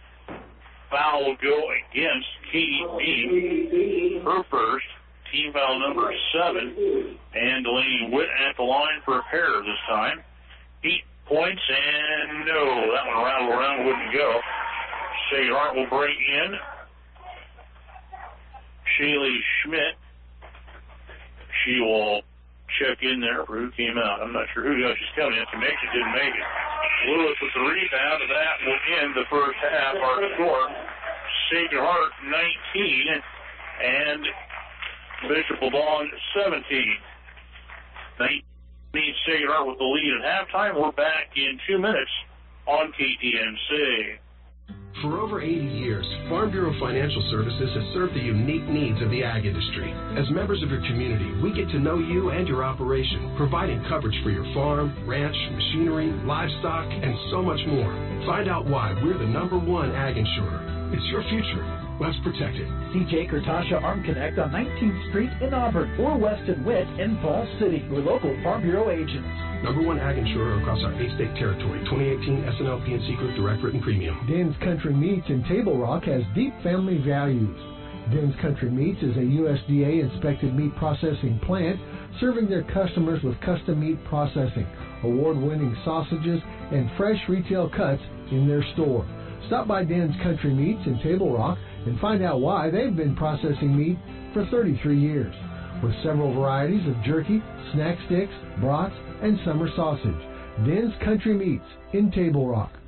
Speaker 2: Foul will go against Katie Beam. Her first. Team foul number seven. And Delaney Witt at the line for a pair this time. Eight points and no. That one rattled around, wouldn't go. Sacred Heart will bring in Shaylee Schmidt. She will check in there for who came out. I'm not sure who else she's coming in. If she makes it, didn't make it. Lewis with the rebound, and that will end the first half. Our score, Sacred Heart nineteen and Bishop LeBlanc seventeen. nineteen Sacred Heart with the lead at halftime. We're back in two minutes on K T N C.
Speaker 21: For over eighty years, Farm Bureau Financial Services has served the unique needs of the ag industry. As members of your community, we get to know you and your operation, providing coverage for your farm, ranch, machinery, livestock, and so much more. Find out why we're the number one ag insurer. It's your future. Let's protect it.
Speaker 8: See Jake or Tasha Arm Connect on nineteenth Street in Auburn or Weston Witt in Falls City. We're local Farm Bureau agents.
Speaker 21: Number one ag insurer across our eight-state territory. twenty eighteen S N L P N C Group Direct Written Premium.
Speaker 17: Den's Country Meats in Table Rock has deep family values. Den's Country Meats is a U S D A-inspected meat processing plant serving their customers with custom meat processing, award-winning sausages, and fresh retail cuts in their store. Stop by Den's Country Meats in Table Rock and find out why they've been processing meat for thirty-three years. With several varieties of jerky, snack sticks, brats, and summer sausage. Den's Country Meats in Table Rock.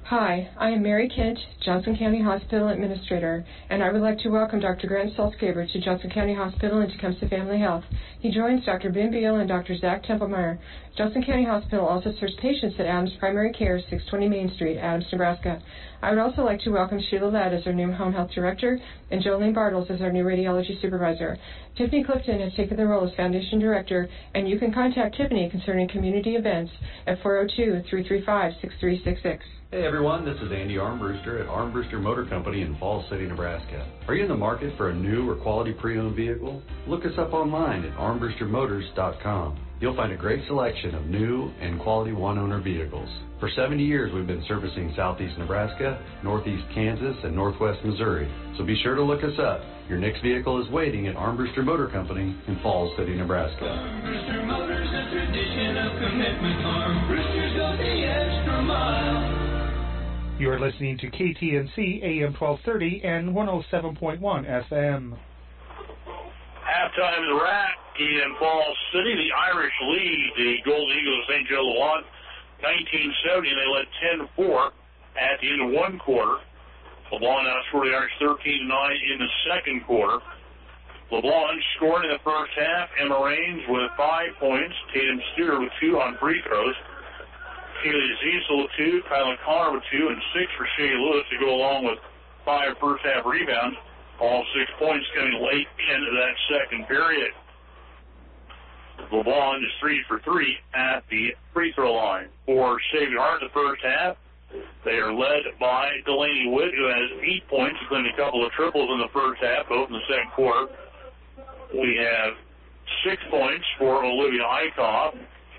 Speaker 3: Hi, I am Mary Kent, Johnson County Hospital Administrator, and I would like to welcome Doctor Grant Salzgeber to Johnson County Hospital and Tecumseh Family Health. He joins Doctor Ben Beal and Doctor Zach Templemeyer. Johnson County Hospital also serves patients at Adams Primary Care, six twenty Main Street, Adams, Nebraska. I would also like to welcome Sheila Ladd as our new Home Health Director and Jolene Bartles as our new Radiology Supervisor. Tiffany Clifton has taken the role as Foundation Director, and you can contact Tiffany concerning community events at four oh two, three three five, six three six six.
Speaker 22: Hey everyone, this is Andy Armbruster at Armbruster Motor Company in Falls City, Nebraska. Are you in the market for a new or quality pre-owned vehicle? Look us up online at armbruster motors dot com. You'll find a great selection of new and quality one-owner vehicles. For seventy years, we've been servicing southeast Nebraska, northeast Kansas, and northwest Missouri. So be sure to look us up. Your next vehicle is waiting at Armbruster Motor Company in Falls City, Nebraska.
Speaker 4: Armbruster Motors, a tradition of commitment. Armbrusters go the extra mile.
Speaker 1: You are listening to K T N C A M twelve thirty and one oh seven point one F M.
Speaker 2: Halftime in the rack in Falls City. The Irish lead the Golden Eagles of Saint Joe Louant nineteen seventy, and they led ten to four at the end of one quarter. LeBlanc outscored the Irish thirteen to nine in the second quarter. LeBlanc scored in the first half. Emma Raines with five points. Tatum Stewart with two on free throws. Kaylee Ziesel with two, Kylan Connor with two, and six for Shea Lewis to go along with five first-half rebounds. All six points coming late into that second period. LeBlanc is three for three at the free throw line. For Xavier Hart in the first half, they are led by Delaney Witt, who has eight points, including a couple of triples in the first half, both in the second quarter. We have six points for Olivia Eichhoff.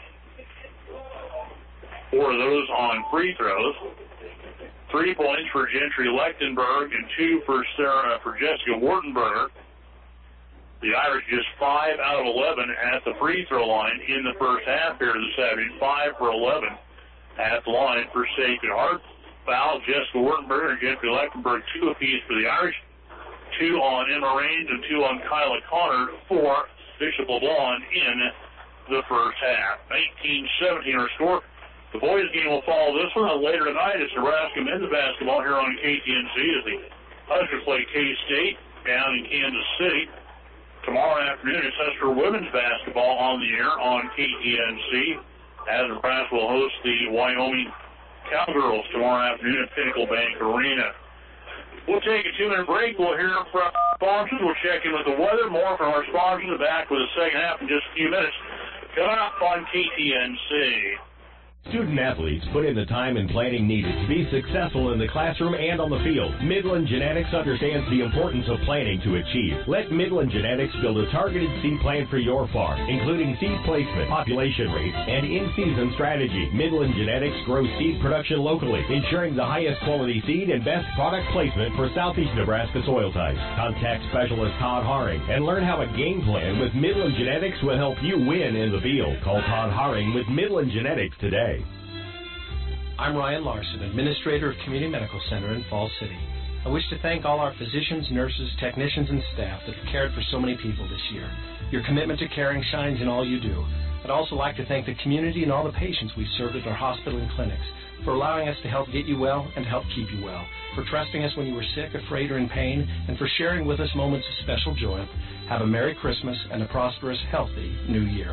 Speaker 2: Four of those on free throws. Three points for Gentry Lechtenberg and two for Sarah for Jessica Wartenberger. The Irish just five out of eleven at the free throw line in the first half here this afternoon. Five for eleven at the line for Sacred Heart. Foul, Jessica Wartenberger and Gentry Lechtenberg, two apiece for the Irish. Two on Emma Raines and two on Kyla Connor for Bishop LeBlanc in the first half. nineteen seventeen our score. The boys' game will follow this one. Later tonight, it's Nebraska men's basketball here on K T N C as the Huskers play K-State down in Kansas City. Tomorrow afternoon, it's Husker women's basketball on the air on K T N C as Nebraska will host the Wyoming Cowgirls tomorrow afternoon at Pinnacle Bank Arena. We'll take a two-minute break. We'll hear from sponsors. We'll check in with the weather. More from our sponsors. Back with the second half in just a few minutes. Coming up on K T N C.
Speaker 5: Student athletes put in the time and planning needed to be successful in the classroom and on the field. Midland Genetics understands the importance of planning to achieve. Let Midland Genetics build a targeted seed plan for your farm, including seed placement, population rates, and in-season strategy. Midland Genetics grows seed production locally, ensuring the highest quality seed and best product placement for southeast Nebraska soil types. Contact specialist Todd Haring and learn how a game plan with Midland Genetics will help you win in the field. Call Todd Haring with Midland Genetics today.
Speaker 6: I'm Ryan Larson, Administrator of Community Medical Center in Falls City. I wish to thank all our physicians, nurses, technicians, and staff that have cared for so many people this year. Your commitment to caring shines in all you do. I'd also like to thank the community and all the patients we've served at our hospital and clinics for allowing us to help get you well and help keep you well, for trusting us when you were sick, afraid, or in pain, and for sharing with us moments of special joy. Have a Merry Christmas and a prosperous, healthy New Year.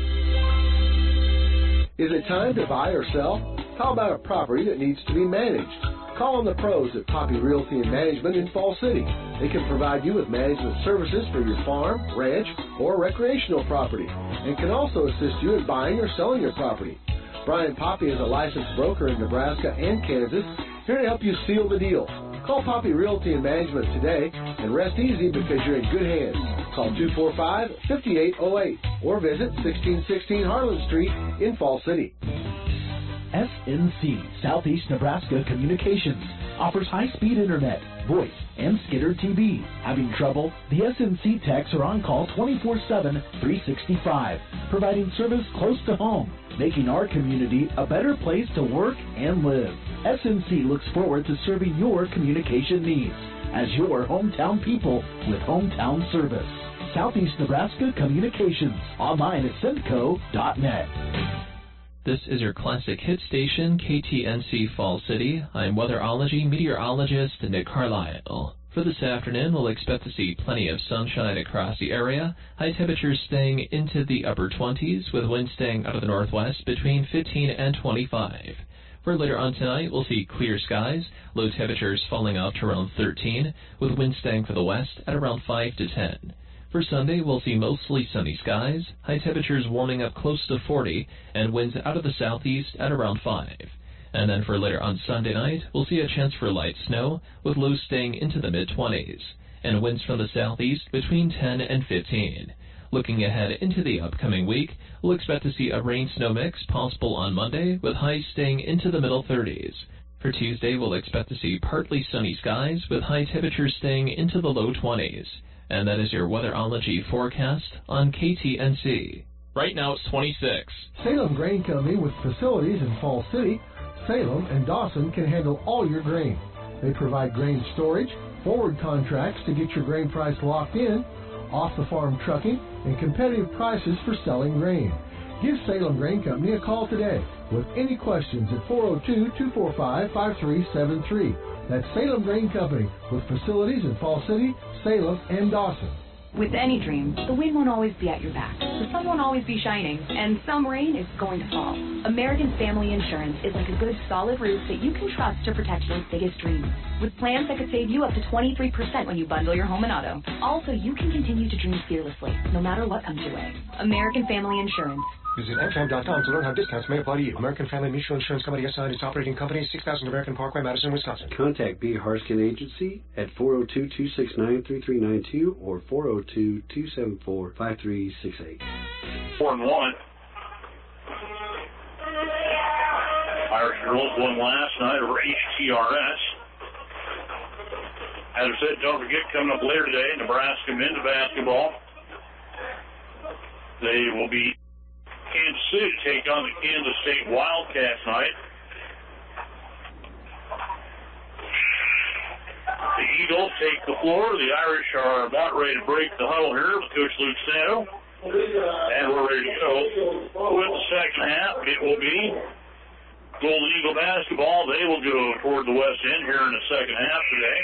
Speaker 7: Is it time to buy or sell? How about a property that needs to be managed? Call on the pros at Poppy Realty and Management in Falls City. They can provide you with management services for your farm, ranch, or recreational property, and can also assist you in buying or selling your property. Brian Poppy is a licensed broker in Nebraska and Kansas, here to help you seal the deal. Call Poppy Realty and Management today and rest easy because you're in good hands. Call two four five, five eight zero eight or visit sixteen sixteen Harlan Street in Falls City.
Speaker 8: S N C, Southeast Nebraska Communications, offers high-speed internet, voice, and Skidder T V. Having trouble? The S N C techs are on call twenty-four seven, three sixty-five, providing service close to home, making our community a better place to work and live. S N C looks forward to serving your communication needs as your hometown people with hometown service. Southeast Nebraska Communications, online at centco dot net.
Speaker 9: This is your classic hit station, K T N C Falls City. I'm weatherology meteorologist Nick Carlisle. For this afternoon, we'll expect to see plenty of sunshine across the area. High temperatures staying into the upper twenties, with winds staying out of the northwest between fifteen and twenty-five. For later on tonight, we'll see clear skies, low temperatures falling off to around thirteen, with winds staying for the west at around five to ten. For Sunday, we'll see mostly sunny skies, high temperatures warming up close to forty, and winds out of the southeast at around five. And then for later on Sunday night, we'll see a chance for light snow, with lows staying into the mid-twenties, and winds from the southeast between ten and fifteen. Looking ahead into the upcoming week, we'll expect to see a rain-snow mix possible on Monday, with highs staying into the middle thirties. For Tuesday, we'll expect to see partly sunny skies, with high temperatures staying into the low twenties. And that is your weatherology forecast on K T N C. Right now it's twenty-six.
Speaker 17: Salem Grain Company, with facilities in Falls City, Salem, and Dawson, can handle all your grain. They provide grain storage, forward contracts to get your grain price locked in, off-the-farm trucking, and competitive prices for selling grain. Give Salem Grain Company a call today with any questions at four oh two, two four five, five three seven three. That's Salem Grain Company, with facilities in Falls City, Salem, and Dawson.
Speaker 10: With any dream, the wind won't always be at your back, the sun won't always be shining, and some rain is going to fall. American Family Insurance is like a good solid roof that you can trust to protect your biggest dreams. With plans that could save you up to twenty-three percent when you bundle your home and auto. Also, you can continue to dream fearlessly, no matter what comes your way. American Family Insurance.
Speaker 23: Visit amfam dot com to learn how discounts may apply to you. American Family Mutual Insurance Company, S I, its operating company, six thousand American Parkway, Madison, Wisconsin.
Speaker 24: Contact B. Harskin Agency at four oh two, two six nine, three three nine two or four oh two, two seven four, five three six eight.
Speaker 2: Four and one. Irish girls won last night over H T R S. As I said, don't forget, coming up later today, Nebraska men's basketball. They will be Kansas City to take on the Kansas State Wildcats tonight. The Eagles take the floor. The Irish are about ready to break the huddle here with Coach Luke Santo. And we're ready to go. With the second half, it will be Golden Eagle basketball. They will go toward the west end here in the second half today.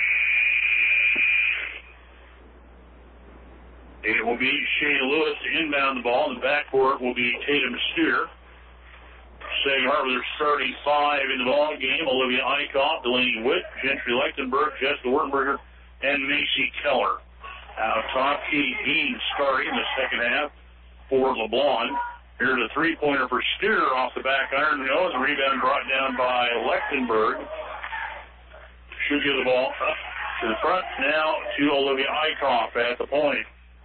Speaker 2: It will be Shea Lewis to inbound the ball. In the backcourt will be Tatum Studer. Sag Harbor, their starting five in the ball game: Olivia Eichhoff, Delaney Witt, Gentry Lechtenberg, Jessica Wurtenberger, and Macy Keller. Out top, Katie Bean starting in the second half for LeBlanc. Here's a three-pointer for Studer off the back iron. No, the rebound brought down by Lechtenberg. She'll give the ball up to the front now to Olivia Eichhoff at the point.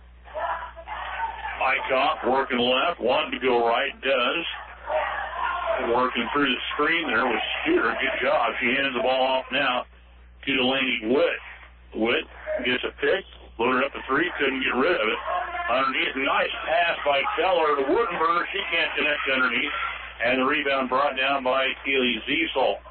Speaker 2: Eichhoff working left, wanting to go right, does. Working through the screen there with Studer. Good job. She hands the ball off now to Delaney Witt. Witt gets a pick, loaded up the three, couldn't get rid of it. Underneath, nice pass by Keller to Wurtenberger. She can't connect underneath. And the rebound brought down by Keely Ziesel.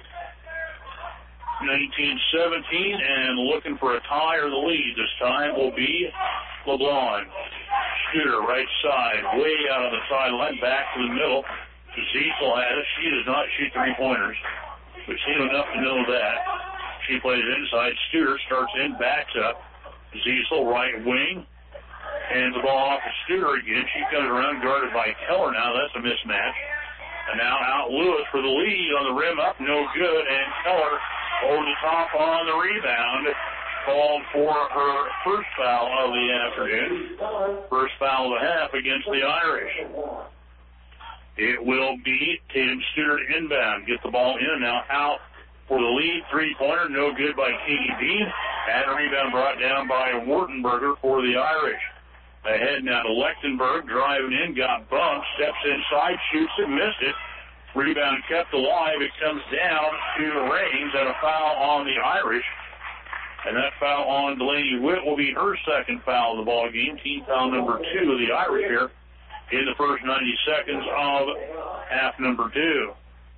Speaker 2: nineteen seventeen, and looking for a tie or the lead this time will be LeBlanc. Studer, right side, way out on the sideline, back to the middle. Ziesel has it. She does not shoot three-pointers, but she knew enough to know that. She plays inside. Studer starts in, backs up. Ziesel, right wing, hands the ball off to Studer again. She comes around, guarded by Keller now. That's a mismatch. And now out Lewis for the lead on the rim up, no good, and Keller over the top on the rebound, called for her first foul of the afternoon. First foul of the half against the Irish. It will be Tatum Studer inbound. Get the ball in, now out for the lead. Three-pointer, no good by Katie Bean. And a rebound brought down by Wurtenberger for the Irish. Ahead now to Lechtenberg, driving in, got bumped, steps inside, shoots it, missed it. Rebound kept alive. It comes down to Raines, and a foul on the Irish. And that foul on Delaney Witt will be her second foul of the ball game. Team foul number two of the Irish here in the first ninety seconds of half number two.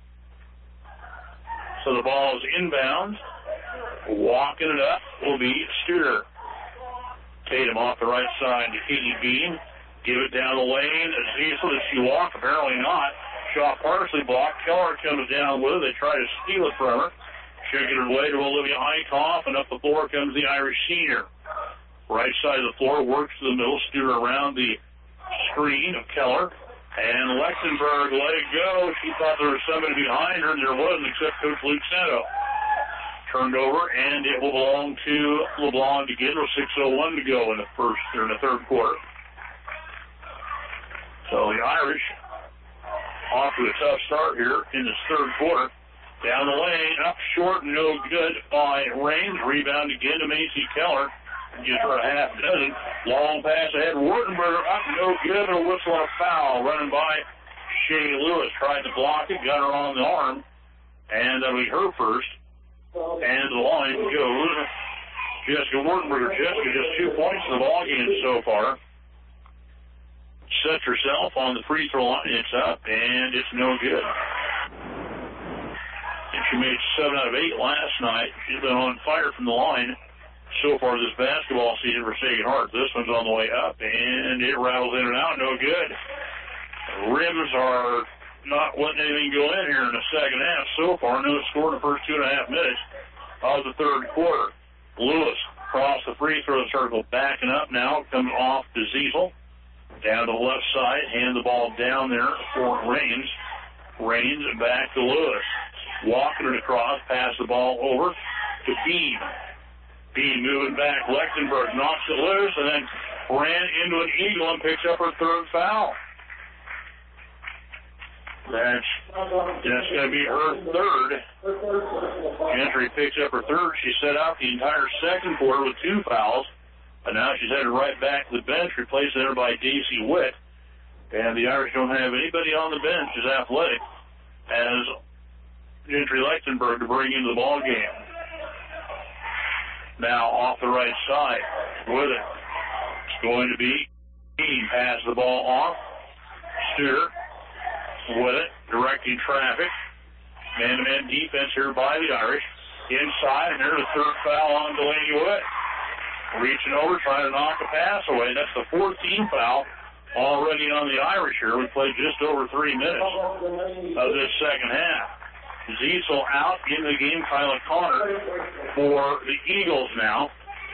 Speaker 2: So the ball is inbound. Walking it up will be Studer. Tatum off the right side to Katie Bean. Give it down the lane. Ziesel, does she walk? Apparently not. Shot partially blocked. Keller comes down with it. They try to steal it from her. Shaking her way to Olivia Eichhoff, and up the floor comes the Irish senior. Right side of the floor, works to the middle, steer around the screen of Keller. And Lexenberg let it go. She thought there was somebody behind her, and there wasn't except Coach Luke Santo. Turned over, and it will belong to LeBlanc again with six oh one to go in the first or in the third quarter. So the Irish off to a tough start here in this third quarter. Down the lane, up short, no good by Raines. Rebound again to Macy Keller. Gives her a half dozen. Long pass ahead. Wartenberger up, no good. A whistle and a foul. Running by Shea Lewis. Tried to block it, got her on the arm. And that'll be her first. And the line goes Jessica Wartenberger. Jessica just two points in the ballgame so far. Sets herself on the free throw line. It's up, and it's no good. And she made seven out of eight last night. She's been on fire from the line so far this basketball season for Sacred Heart. This one's on the way up, and it rattles in and out. No good. Rims are not letting anything go in here in the second half so far. No score in the first two and a half minutes of the third quarter. Lewis across the free throw circle, backing up now. Comes off to Ziesel. Down to the left side, hand the ball down there for Raines. Raines back to Lewis. Walking it across, pass the ball over to Beam. Beam moving back. Lexenberg knocks it loose and then ran into an eagle and picks up her third foul. That's, that's going to be her third. Gentry picks up her third. She set out the entire second quarter with two fouls. But now she's headed right back to the bench, replaced there by Daisy Witt. And the Irish don't have anybody on the bench as athletic as Gentry Lexenberg to bring into the ball game. Now off the right side with it. It's going to be Keane. Pass the ball off. Steer with it, directing traffic. Man-to-man defense here by the Irish. Inside, and there's a third foul on Delaney Witt. Reaching over, trying to knock a pass away. That's the fourteenth foul already on the Irish here. We played just over three minutes of this second half. Ziesel out in the game. Kyla Connor for the Eagles now.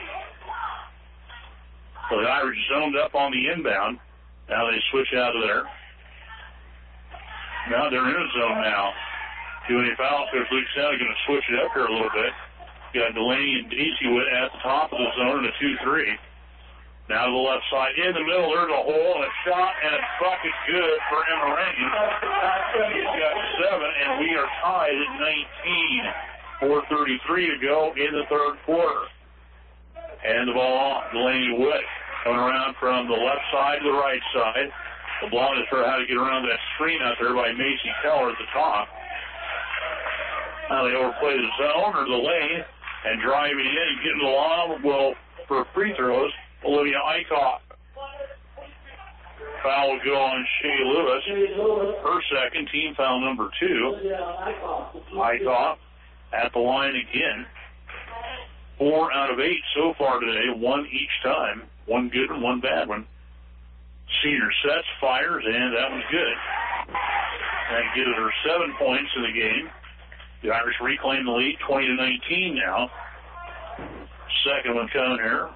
Speaker 2: So the Irish zoned up on the inbound. Now they switch out of there. Now they're in a zone now. Too many fouls. Coach Luke Sally going to switch it up here a little bit. Got Delaney and Daisy Witt at the top of the zone in a two three. Now to the left side. In the middle, there's a hole and a shot, and a bucket good for Emma Raines. She's got seven, and we are tied at nineteen. four thirty-three to go in the third quarter. And the ball off. Delaney Witt coming around from the left side to the right side. LeBlanc is sure how to get around that screen out there by Macy Keller at the top. Now they overplay the zone or the lane. And driving in and getting the line, well, for free throws, Olivia Eichhoff. Foul will go on Shea Lewis. Her second, team foul number two. Eichhoff at the line again. Four out of eight so far today, one each time. One good and one bad one. Senior sets, fires, and that one's good. That gives her seven points in the game. The Irish reclaim the lead, twenty to nineteen now. Second one coming here.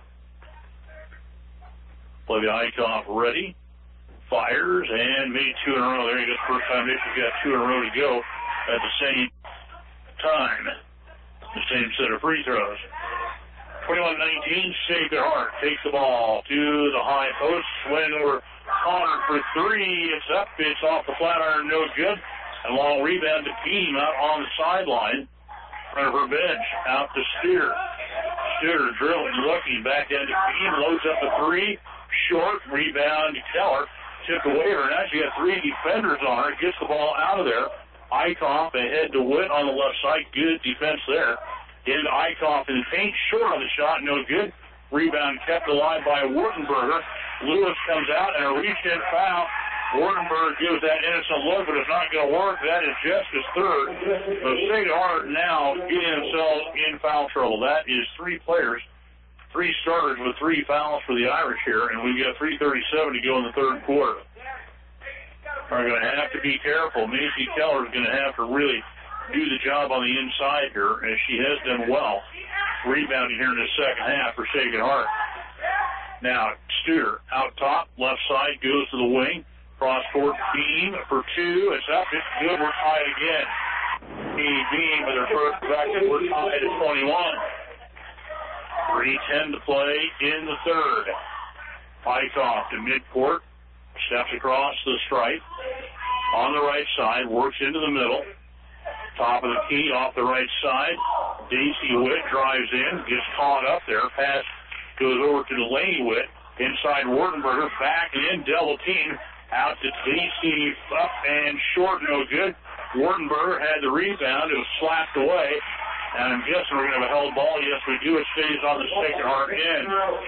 Speaker 2: Olivia Eichhoff ready. Fires and made two in a row. There you go. First time she's got two in a row to go at the same time. The same set of free throws. twenty-one nineteen, Sacred Heart takes the ball to the high post. Swing over Connor for three. It's up. It's off the flat iron. No good. And long rebound to Beam out on the sideline. In front of her bench. Out to Steer. Steer drilling, looking back down to Beam. Loads up a three. Short. Rebound to Keller. Tipped away her. Now she got three defenders on her. Gets the ball out of there. Eichhoff ahead to Witt on the left side. Good defense there. Into Eichhoff in the paint. Short on the shot. No good. Rebound kept alive by Wartenberger. Lewis comes out and a reach-in foul. Wartenberger gives that innocent look, but it's not going to work. That is Jessica's third. So Sacred Heart now getting themselves in foul trouble. That is three players, three starters with three fouls for the Irish here, and we've got three thirty-seven to go in the third quarter. are going to have to be careful. Macy Keller is going to have to really do the job on the inside here, and she has done well rebounding here in the second half for Sacred Heart. Now, Studer out top, left side, goes to the wing. Cross court Beam for two. It's up. It's good. We're tied again. Katie Beam with her first bucket. We're tied at twenty-one. three ten to play in the third. Pycroft to midcourt. Steps across the stripe. On the right side. Works into the middle. Top of the key off the right side. Daisy Witt drives in. Gets caught up there. Pass goes over to Delaney Witt. Inside Wartenberger. Back and in. Double team. Out to Daisy. Up and short. No good. Wartenberger had the rebound. It was slapped away. And I'm guessing we're going to have a held ball. Yes, we do. It stays on the Sacred Heart end.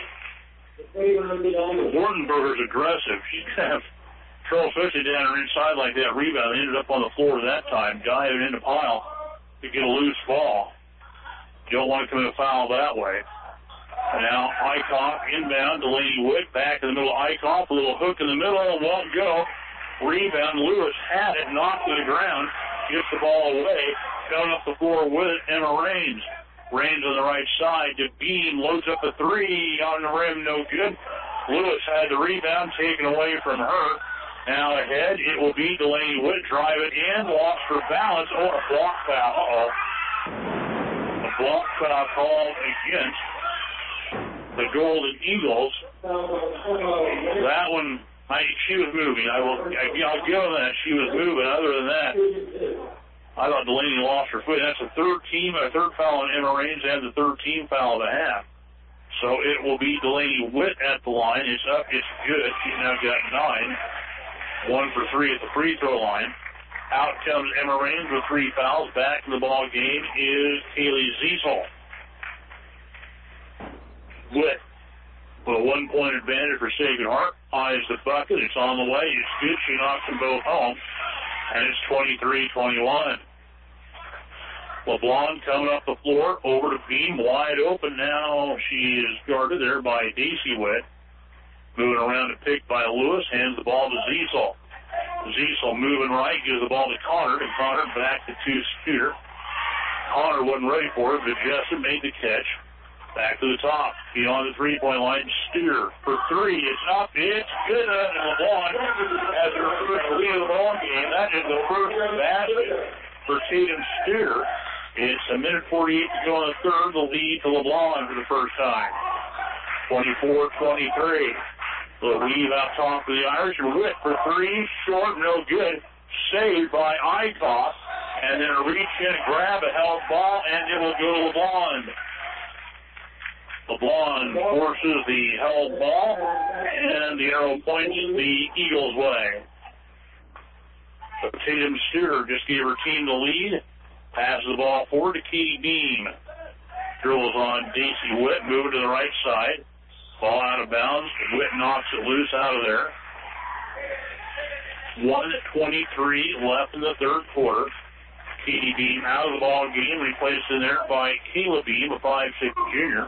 Speaker 2: Wartenberger's aggressive. She's going to have trouble, especially down her inside like that. Rebound ended up on the floor that time. Diving in the pile to get a loose ball. You don't want to commit a foul that way. Now, Eichhoff inbound. Delaney Witt back in the middle of Eichhoff. A little hook in the middle. Won't go. Rebound. Lewis had it. Knocked to the ground. Gets the ball away. Coming up the floor with it. Emma Raines. Raines on the right side to Beam. Loads up a three on the rim. No good. Lewis had the rebound taken away from her. Now ahead. It will be Delaney Witt. Drive it in. Lost for balance. Oh, a block foul. A block foul called against the Golden Eagles. That one, I, she was moving. I will, I, I'll give her that. She was moving. Other than that, I thought Delaney lost her foot. That's the third team, a third foul on Emma Raines, and the third team foul of the half. So it will be Delaney Witt at the line. It's up. It's good. She's now got nine. One for three at the free throw line. Out comes Emma Raines with three fouls. Back in the ball game is Kaylee Ziesel. Witt with a one-point advantage for Sacred Heart. Eyes the bucket. It's on the way. It's good. She knocks them both home. And it's twenty-three twenty-one. LeBlanc coming up the floor. Over to Beam. Wide open now. She is guarded there by Daisy Witt. Moving around to pick by Lewis. Hands the ball to Ziesel. Ziesel moving right. Gives the ball to Connor. And Connor back to two Studer. Connor wasn't ready for it, but Jessup made the catch. Back to the top. Beyond the three-point line. Studer for three. It's up. It's good. And LeBlanc has her first lead of the ball game. That is the first basket for Tatum Studer. It's a minute forty-eight to go in the third. The lead to LeBlanc for the first time. twenty-four twenty-three. The weave out top for the Irish. Witt for three. Short. No good. Saved by Eichhoff. And then a reach in, grab a held ball, and it will go to LeBlanc. LeBlanc forces the held ball, and the arrow points the Eagles' way. So Tatum Studer just gave her team the lead. Passes the ball forward to Katie Beam. Dribbles on Daisy Witt, moving to the right side. Ball out of bounds. Witt knocks it loose out of there. one twenty-three left in the third quarter. Katie Beam out of the ball game, replaced in there by Kayla Beam, a five six junior.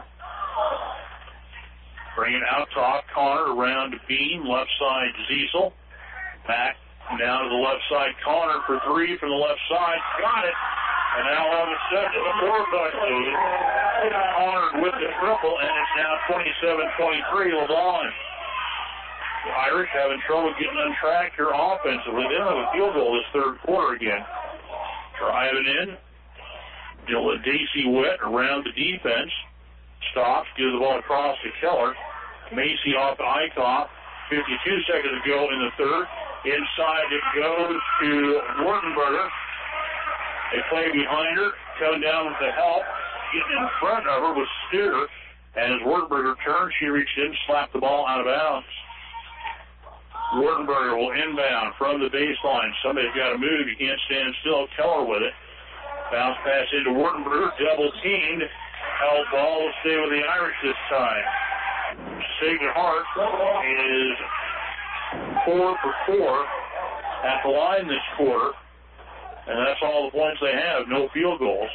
Speaker 2: Bring it out top. Connor around to Beam. Left side Ziesel. Back down to the left side. Connor for three from the left side. Got it. And now all of a sudden the four bucket goes. Connor with the triple, and it's now twenty-seven twenty-three. LeBlanc. The Irish having trouble getting on track here offensively. They don't have a field goal this third quarter again. Driving in. You know, Daisy Witt around the defense. Stops, gives the ball across to Keller. Macy off to Eichhoff. fifty-two seconds to go in the third. Inside it goes to Wartenberger. They play behind her. Coming down with the help. Getting in front of her was Studer. And as Wartenberger turned, she reached in, slapped the ball out of bounds. Wartenberger will inbound from the baseline. Somebody's got to move. You can't stand still. Keller with it. Bounce pass into Wartenberger. Double teamed. Held ball will stay with the Irish this time. Sacred Heart is four for four at the line this quarter. And that's all the points they have. No field goals.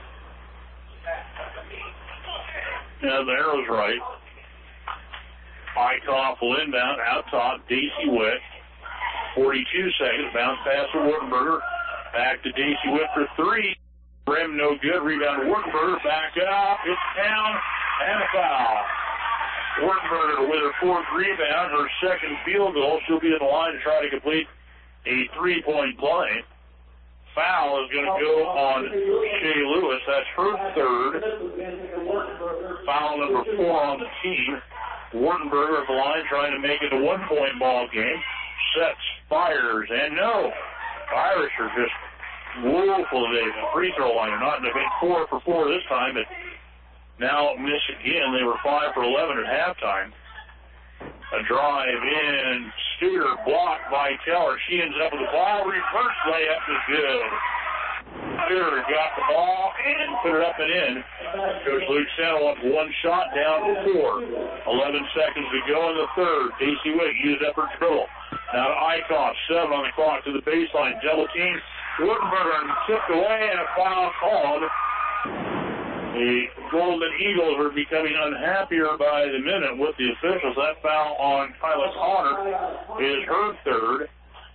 Speaker 2: Yeah, the arrow's right. Eichhoff will inbound out top. Daisy Witt. forty-two seconds. Bounce pass to Wartenberger. Back to Daisy Witt for three. Rim no good. Rebound to Wartenberger. Back up. It's down. And a foul. Wartenberger with her fourth rebound. Her second field goal. She'll be in the line to try to complete a three-point play. Foul is going to go on Shea Lewis. That's her third. Foul number four on the team. Wartenberger at the line trying to make it a one-point ball game. Sets, fires, and no. The Irish are just woeful today. The free throw line are not in the big four for four this time, but now miss again. They were five for eleven at halftime. A drive in. Studer blocked by Teller. She ends up with the ball. Reverse layup is good. Studer got the ball and put it up and in. Coach Luke Santa wants one shot down to four. eleven seconds to go in the third. Daisy Witt used up her dribble. Now to Eichhoff. Seven on the clock to the baseline. Double team. Wartenberger tipped away and a foul called. The Golden Eagles are becoming unhappier by the minute with the officials. That foul on Kyla Connor is her third.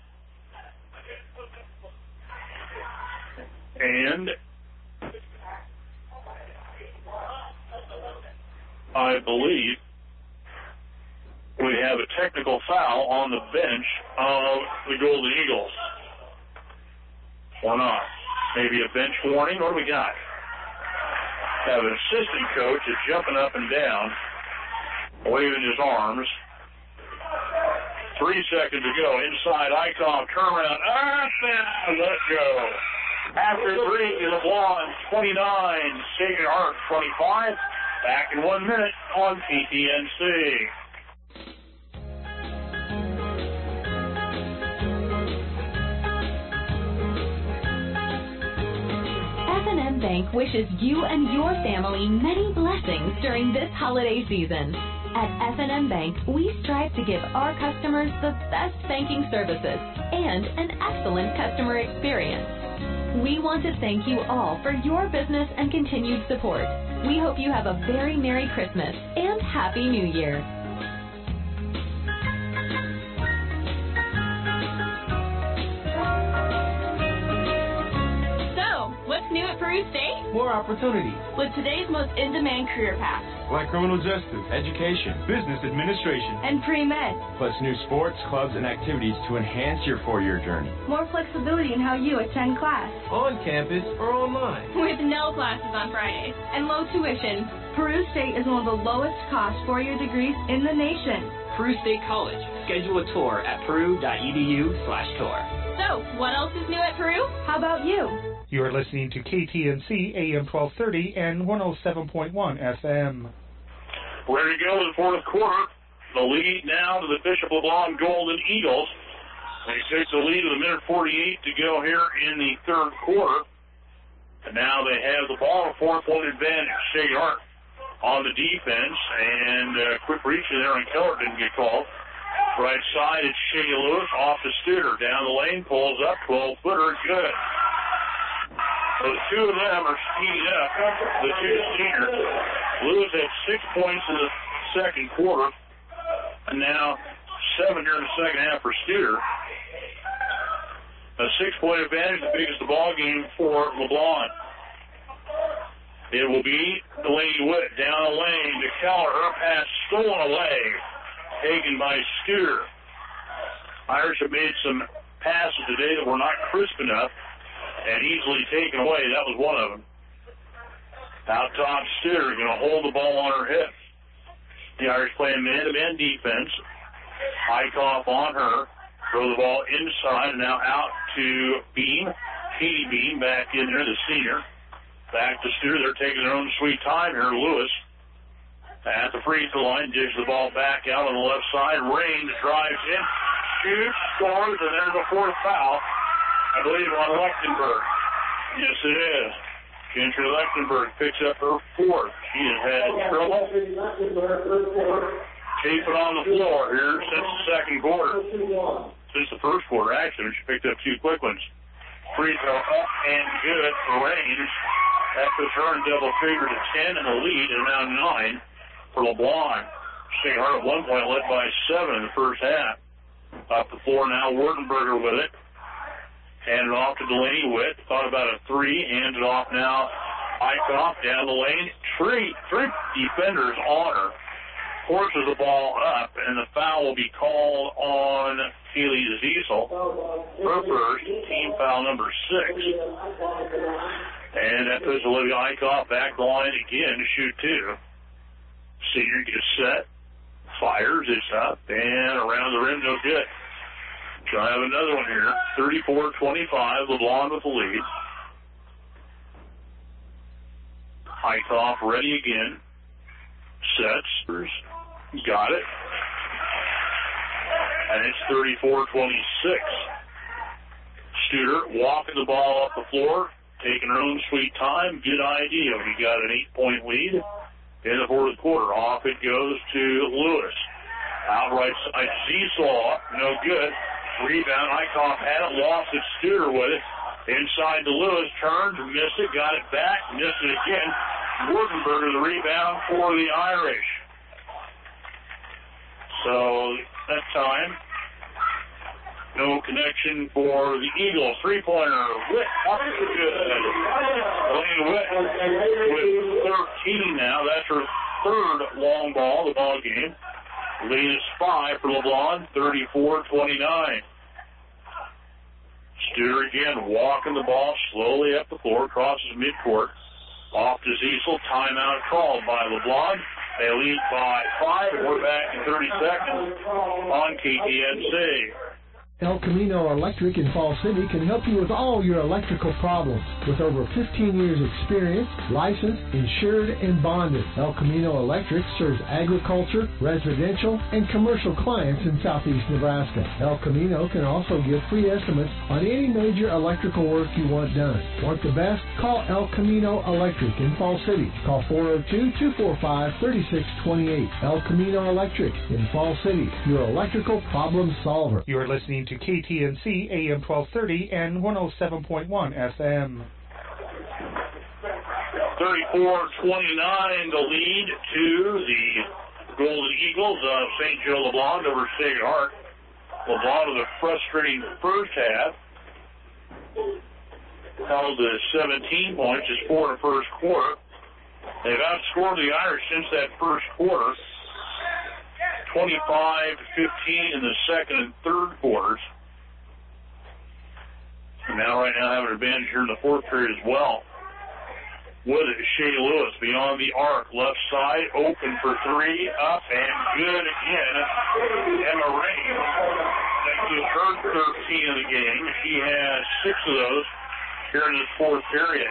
Speaker 2: And I believe we have a technical foul on the bench of the Golden Eagles. Or not. Maybe a bench warning. What do we got? Have an assistant coach is jumping up and down, waving his arms. Three seconds to go. Inside, Eichhoff, turnaround. Ah, let go. After three to the Blondes, twenty-nine. Sacred Heart, twenty-five. Back in one minute on P T N C.
Speaker 10: F and M Bank wishes you and your family many blessings during this holiday season. At F and M Bank, we strive to give our customers the best banking services and an excellent customer experience. We want to thank you all for your business and continued support. We hope you have a very Merry Christmas and Happy New Year.
Speaker 14: What's new at Peru State?
Speaker 11: More opportunities.
Speaker 14: With today's most in-demand career paths.
Speaker 11: Like criminal justice, education, business administration,
Speaker 14: and pre-med.
Speaker 11: Plus new sports, clubs, and activities to enhance your four-year journey.
Speaker 14: More flexibility in how you attend class.
Speaker 11: On campus or online.
Speaker 14: With no classes on Fridays and low tuition. Peru State is one of the lowest cost four-year degrees in the nation.
Speaker 16: Peru State College. Schedule a tour at peru.edu slash tour.
Speaker 14: So, what else is new at Peru? How about you?
Speaker 1: You are listening to K T N C A M twelve thirty and one oh seven point one F M.
Speaker 2: Where to go in the fourth quarter? The lead now to the Bishop LeBlanc Golden Eagles. They take the lead with a minute forty-eight to go here in the third quarter. And now they have the ball, a four-point advantage. Shea Hart on the defense, and a quick reach in there, and Keller didn't get called. Right side, it's Shea Lewis off the Studer. Down the lane, pulls up, twelve-footer, good. So the two of them are speeding up, the two seniors. Lewis had six points in the second quarter, and now seven here in the second half for Studer. A six-point advantage, the biggest of the ball game for LeBlanc. It will be Delaney Witt down the lane to Keller. Her pass stolen away, taken by Studer. Irish have made some passes today that were not crisp enough and easily taken away. That was one of them. Out top, Studer going to hold the ball on her hip. The Irish playing man-to-man defense. Eichhoff on her. Throw the ball inside, and now out to Beam. Katie Beam back in there, the senior. Back to Studer. They're taking their own sweet time here. Lewis at the free throw line. Digs the ball back out on the left side. Rain drives in. Shoots, scores, and there's a fourth foul. I believe on Lechtenberg. Yes, it is. Gentry Lechtenberg picks up her fourth. She has had trouble taping on the floor here since the second quarter. Since the first quarter, actually, she picked up two quick ones. Free throw up and good for Range. That puts her in double figure to ten, and the lead is now nine for LeBlanc. Saint Hart at one point led by seven in the first half. Up the floor now, Wartenberger with it. Handed off to Delaney Witt. Thought about a three. Handed off now. Eichhoff down the lane. Three, three defenders on her. Forces the ball up, and the foul will be called on Kaylee Ziesel. Her first, team foul number six. And that puts Olivia Eichhoff back the line again to shoot two. Senior gets set. Fires, it's up, and around the rim, no good. Try to have another one here. thirty-four twenty-five, LeBlanc with the lead. Eichhoff ready again. Sets. Got it. And it's thirty-four twenty-six. Studer walking the ball up the floor, taking her own sweet time. Good idea. We got an eight-point lead in the fourth quarter. Off it goes to Lewis. Outright side, Ziesel, no good. Rebound, Eichhoff had it, lost it, Studer with it. Inside to Lewis, turned, missed it, got it back, missed it again. Wartenberger the rebound for the Irish. So that time, no connection for the Eagles. Three-pointer, Witt, up to good. Delaney Witt with thirteen now. That's her third long ball, the ball game. Lead is five for LeBlanc, thirty-four twenty-nine. Studer again walking the ball slowly up the floor, crosses midcourt. Off to Ziesel, timeout called by LeBlanc. They lead by five. We're back in thirty seconds on K T N C.
Speaker 17: El Camino Electric in Fall City can help you with all your electrical problems. With over fifteen years experience, licensed, insured, and bonded, El Camino Electric serves agriculture, residential, and commercial clients in southeast Nebraska. El Camino can also give free estimates on any major electrical work you want done. Want the best? Call El Camino Electric in Fall City. Call four oh two, two four five, three six two eight. El Camino Electric in Fall City, your electrical problem solver.
Speaker 1: You're listening to K T N C A M twelve thirty and one oh seven point one F M.
Speaker 2: thirty-four twenty-nine, the lead to the Golden Eagles of Saint Joe LeBlanc over Sacred Heart. LeBlanc with a frustrating first half. Held to seventeen points, just four in the first quarter. They've outscored the Irish since that first quarter. twenty-five to fifteen in the second and third quarters. And now right now having an advantage here in the fourth period as well. With it, Shea Lewis beyond the arc, left side, open for three, up and good again. Emma Rain, that's her thirteen of the game. She has six of those here in this fourth period.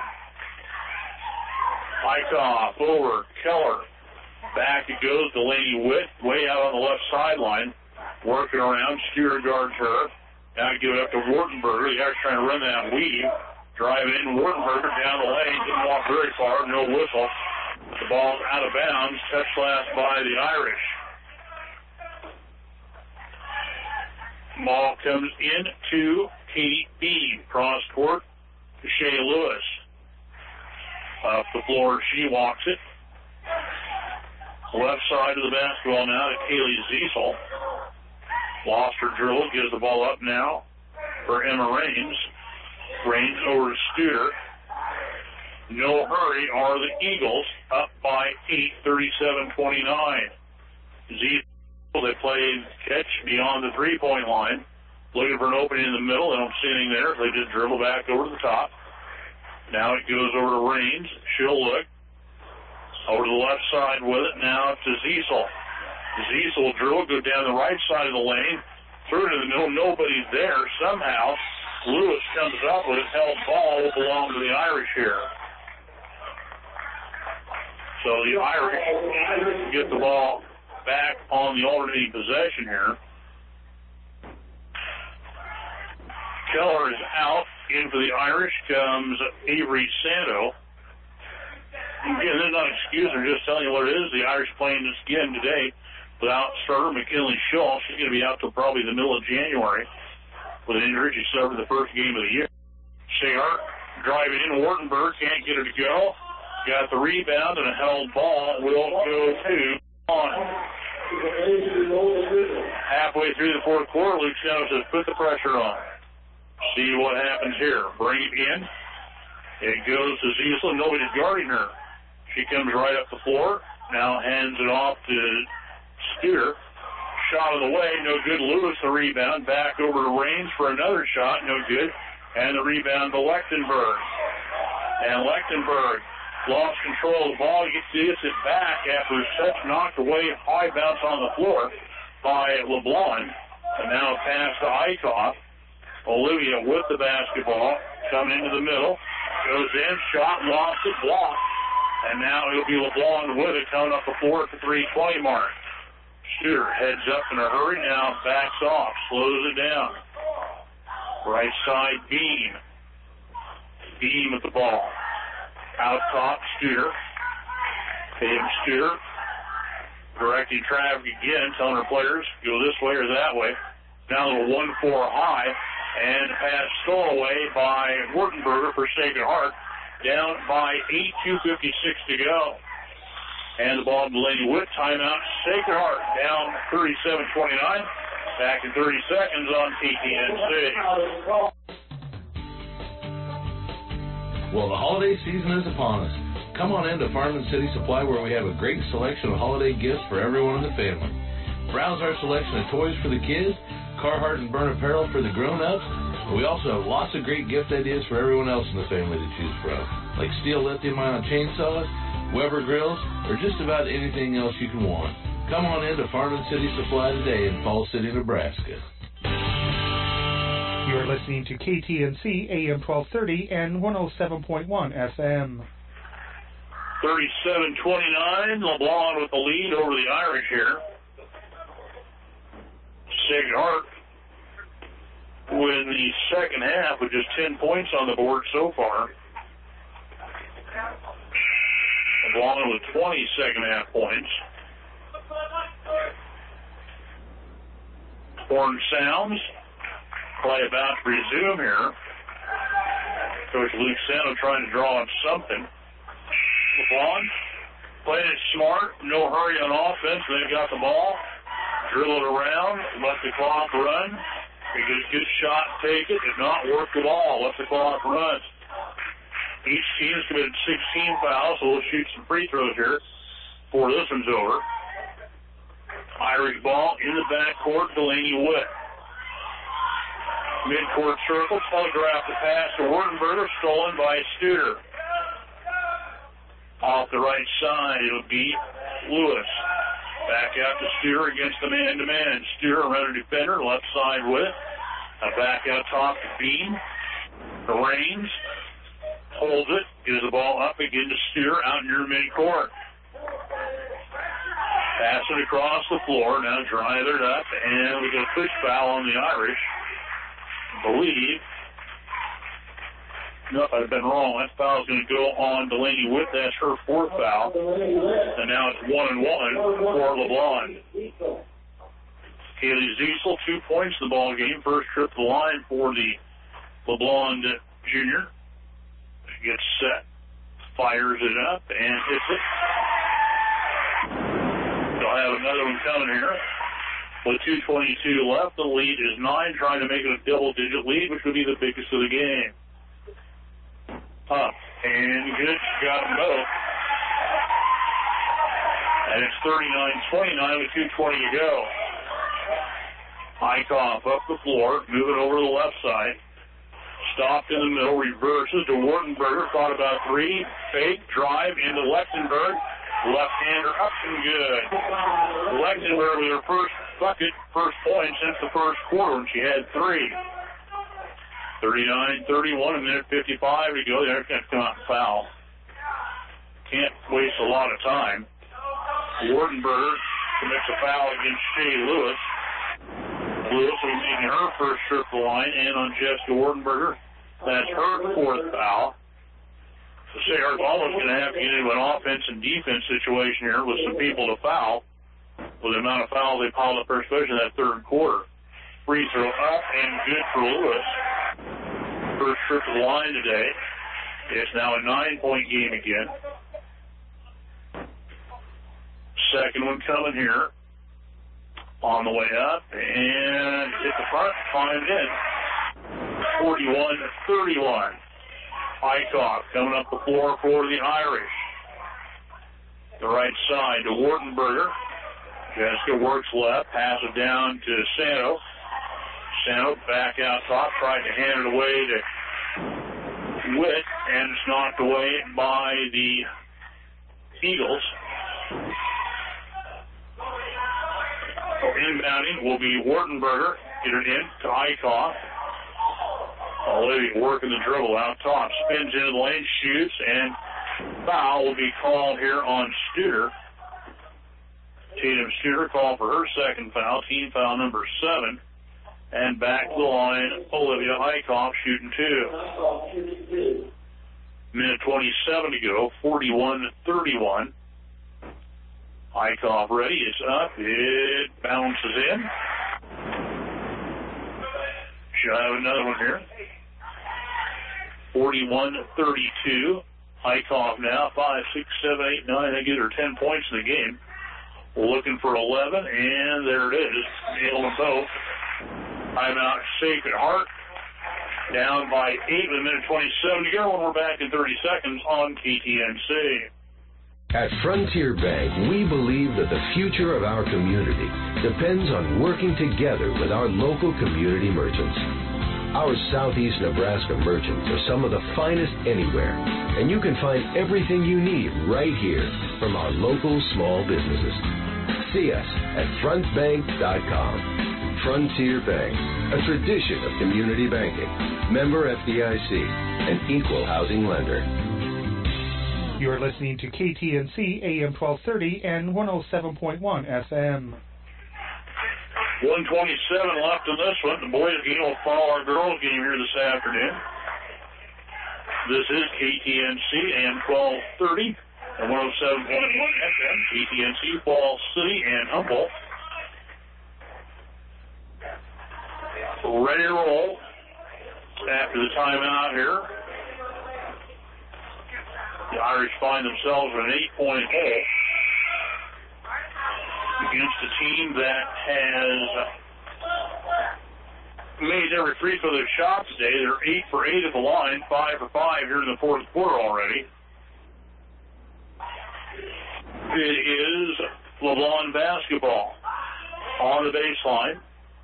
Speaker 2: Eichhoff over Keller. Back it goes, Delaney Witt, way out on the left sideline, working around, Studer guards her. Now give it up to Wartenberger. The Irish trying to run that weave. Drive in, Wartenberger down the lane, didn't walk very far, no whistle. The ball's out of bounds, touched last by the Irish. Ball comes in to Katie Beebe, cross court to Shea Lewis. Off the floor, she walks it. Left side of the basketball now to Kaylee Ziesel. Lost her dribble, gives the ball up now for Emma Raines. Raines over to Studer. No hurry are the Eagles, up by eight, thirty-seven twenty-nine. Ziesel, they play catch beyond the three-point line. Looking for an opening in the middle. They don't see anything there. They just dribble back over to the top. Now it goes over to Raines. She'll look. Over to the left side with it, now to Ziesel. Ziesel will drill, go down the right side of the lane, through to the middle, nobody's there. Somehow, Lewis comes up with it, held ball, will belong to the Irish here. So the Irish get the ball back on the alternating possession here. Keller is out. In for the Irish comes Avery Santo. Again, there's not an excuse. I'm just telling you what it is. The Irish playing this again today without starter McKinley Schultz. She's going to be out till probably the middle of January with an injury. She suffered the first game of the year. Shea Hart driving in. Wartenberg can't get her to go. Got the rebound and a held ball. Will go to on. Halfway through the fourth quarter, Luke Shadow says, put the pressure on. See what happens here. Bring it in. It goes to Ziesel. Nobody's guarding her. She comes right up the floor. Now hands it off to Studer. Shot of the way. No good. Lewis the rebound. Back over to Raines for another shot. No good. And the rebound to Lechtenberg. And Lechtenberg lost control of the ball. Gets, gets it back after such knocked away high bounce on the floor by LeBlanc. And now a pass to Eichhoff. Olivia with the basketball. Coming into the middle. Goes in. Shot. Lost it. Blocked. And now it'll be LeBlanc with it coming up the floor at the three twenty mark. Studer heads up in a hurry. Now backs off. Slows it down. Right side Beam. Beam with the ball. Out top, Studer. Tatum Studer. Directing traffic again, telling her players, go this way or that way. Now a little one four high. And pass stolen away by Wurtenberger for Sacred Heart. Down by eight, two fifty-six to go. And the ball to Delaney Witt. Timeout. Sacred Heart down thirty-seven twenty-nine. Back in thirty seconds on T T N C.
Speaker 12: Well, the holiday season is upon us. Come on in to Farm and City Supply, where we have a great selection of holiday gifts for everyone in the family. Browse our selection of toys for the kids, Carhartt and Burn apparel for the grown-ups. We also have lots of great gift ideas for everyone else in the family to choose from, like steel lithium-ion chainsaws, Weber grills, or just about anything else you can want. Come on in to Farm and City Supply today in Falls City, Nebraska.
Speaker 1: You're listening to K T N C A M twelve thirty and one oh seven point one F M.
Speaker 2: thirty-seven twenty-nine, LeBlanc with the lead over the Irish here. Sacred Heart win the second half with just ten points on the board so far. LeBlanc with twenty second half points. Horn sounds. Play about to resume here. Coach Luke Sano trying to draw on something. LeBlanc playing it smart. No hurry on offense. They've got the ball. Drill it around. Let the clock run. If it's a good shot, take it. If not, work the ball. Let the clock run. Each team has committed sixteen fouls, so we'll shoot some free throws here before this one's over. Irish ball in the backcourt. Delaney Witt. Midcourt circle. Telegraph the pass to Wurtenberger. Stolen by Studer. Off the right side, it'll be Lewis. Back out to Studer against the man-to-man. Studer, another defender, left side with it. Now back out top to Beam. The Raines holds it, gives the ball up again to Studer out near midcourt. Pass it across the floor. Now drive it up, and we get a push foul on the Irish. I believe. No, I've been wrong. That foul's going to go on Delaney Witt. That's her fourth foul. And now it's one and one for LeBlanc. Kaylee Ziesel, two points in the ball game. First trip to the line for the LeBlanc junior. Gets set, fires it up, and hits it. They'll have another one coming here. With two twenty-two left, the lead is nine, trying to make it a double-digit lead, which would be the biggest of the game. Up and good, got them both. And it's thirty-nine twenty-nine with two twenty to go. Eichhoff up the floor, moving over to the left side. Stopped in the middle, reverses to Wurtenberger, thought about three, fake, drive into Lechtenberg. Left-hander up and good. Lechtenberg with her first bucket, first point since the first quarter, and she had three. thirty-nine thirty-one, a minute fifty-five to go. They're going to come out and foul. Can't waste a lot of time. Wurtenberger commits a foul against Shea Lewis. Lewis will be making her first trip to the line, and on Jessica Wurtenberger, that's her fourth foul. So Sayers almost going to have to get into an offense and defense situation here with some people to foul, with the amount of fouls they piled up, especially in that third quarter. Free throw up and good for Lewis. First trip to the line today. It's now a nine-point game again. Second one coming here. on the way up and hit the front, climbed in. forty-one thirty-one. Eichhoff coming up the floor for the Irish. The right side to Wartenberger. Jessica works left, passes down to Santo. Santo back out top, tried to hand it away to Witt, and it's knocked away by the Eagles. Inbounding will be Wartenberger. Get it in to Eichhoff. Olivia working the dribble out top. Spins into the lane, shoots, and foul will be called here on Studer. Tatum Studer called for her second foul, team foul number seven. And back to the line, Olivia Eichhoff shooting two. Minute twenty-seven to go, forty-one thirty-one. Eichhoff ready, it's up, it bounces in. Should have another one here. forty-one thirty-two. Eichhoff now, five, six, seven, eight, nine. They get her ten points in the game. Looking for eleven, and there it is. Nailed them both. Timeout, Sacred Heart. Down by eight with a minute twenty-seven to go, and we're back in thirty seconds on K T N C.
Speaker 20: At Frontier Bank, we believe that the future of our community depends on working together with our local community merchants. Our Southeast Nebraska merchants are some of the finest anywhere, and you can find everything you need right here from our local small businesses. See us at front bank dot com. Frontier Bank, a tradition of community banking. Member F D I C, an equal housing lender.
Speaker 1: You're listening to K T N C A M twelve thirty and one oh seven point one F M.
Speaker 2: one twenty-seven left in this one. The boys game will follow our girls game here this afternoon. This is K T N C A M twelve thirty and one oh seven point one F M. K T N C, Falls City, and Humboldt. Ready to roll after the timeout here. The Irish find themselves with an eight-point hole against a team that has made every free throw they've shot today. They're eight for eight at the line, five for five here in the fourth quarter already. It is LeBlanc basketball on the baseline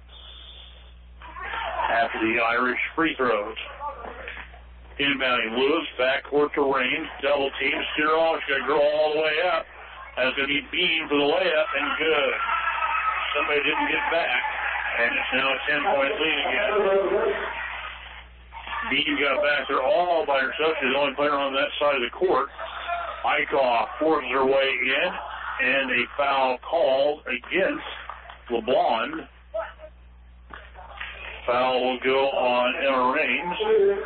Speaker 2: after the Irish free throws. Inbounding Lewis, backcourt to Rain, double team, steer off, she's got to go all the way up. That's going to be Bean for the layup, and good. Somebody didn't get back, and it's now a ten-point lead again. Bean got back there all by herself. She's the only player on that side of the court. Eichhoff forces her way in, and a foul called against LeBlanc. Foul will go on Emma Raines.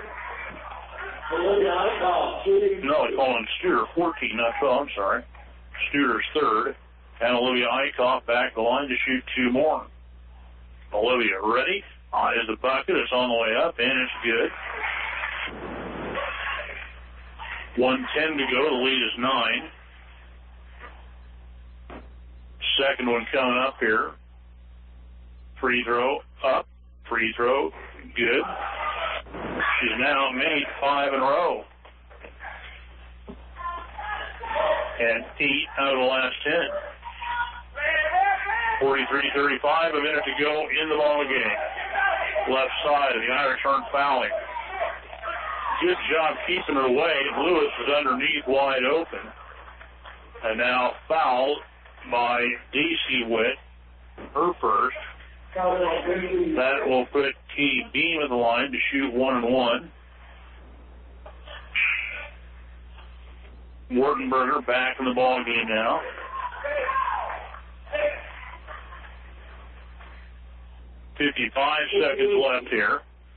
Speaker 2: No, it's on Studer, fourteen, not twelve, I'm sorry. Studer's third. And Olivia Eichhoff back the line to shoot two more. Olivia ready. On is the bucket. It's on the way up, and it's good. one ten to go. The lead is nine. Second one coming up here. Free throw up. Free throw. Good. She's now made five in a row. And eight out of the last ten. forty-three thirty-five, a minute to go in the ball game. Left side, the Irish aren't fouling. Good job keeping her away. Lewis is underneath wide open. And now fouled by Daisy Witt, her first. That will put Katie Beam at the line to shoot one and one. Wartenberger back in the ball game now. fifty-five seconds left here.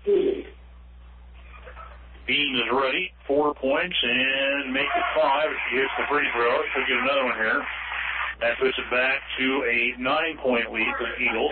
Speaker 2: Beam is ready. Four points and make it five. She hits the free throw. She'll get another one here. That puts it back to a nine-point lead for the Eagles.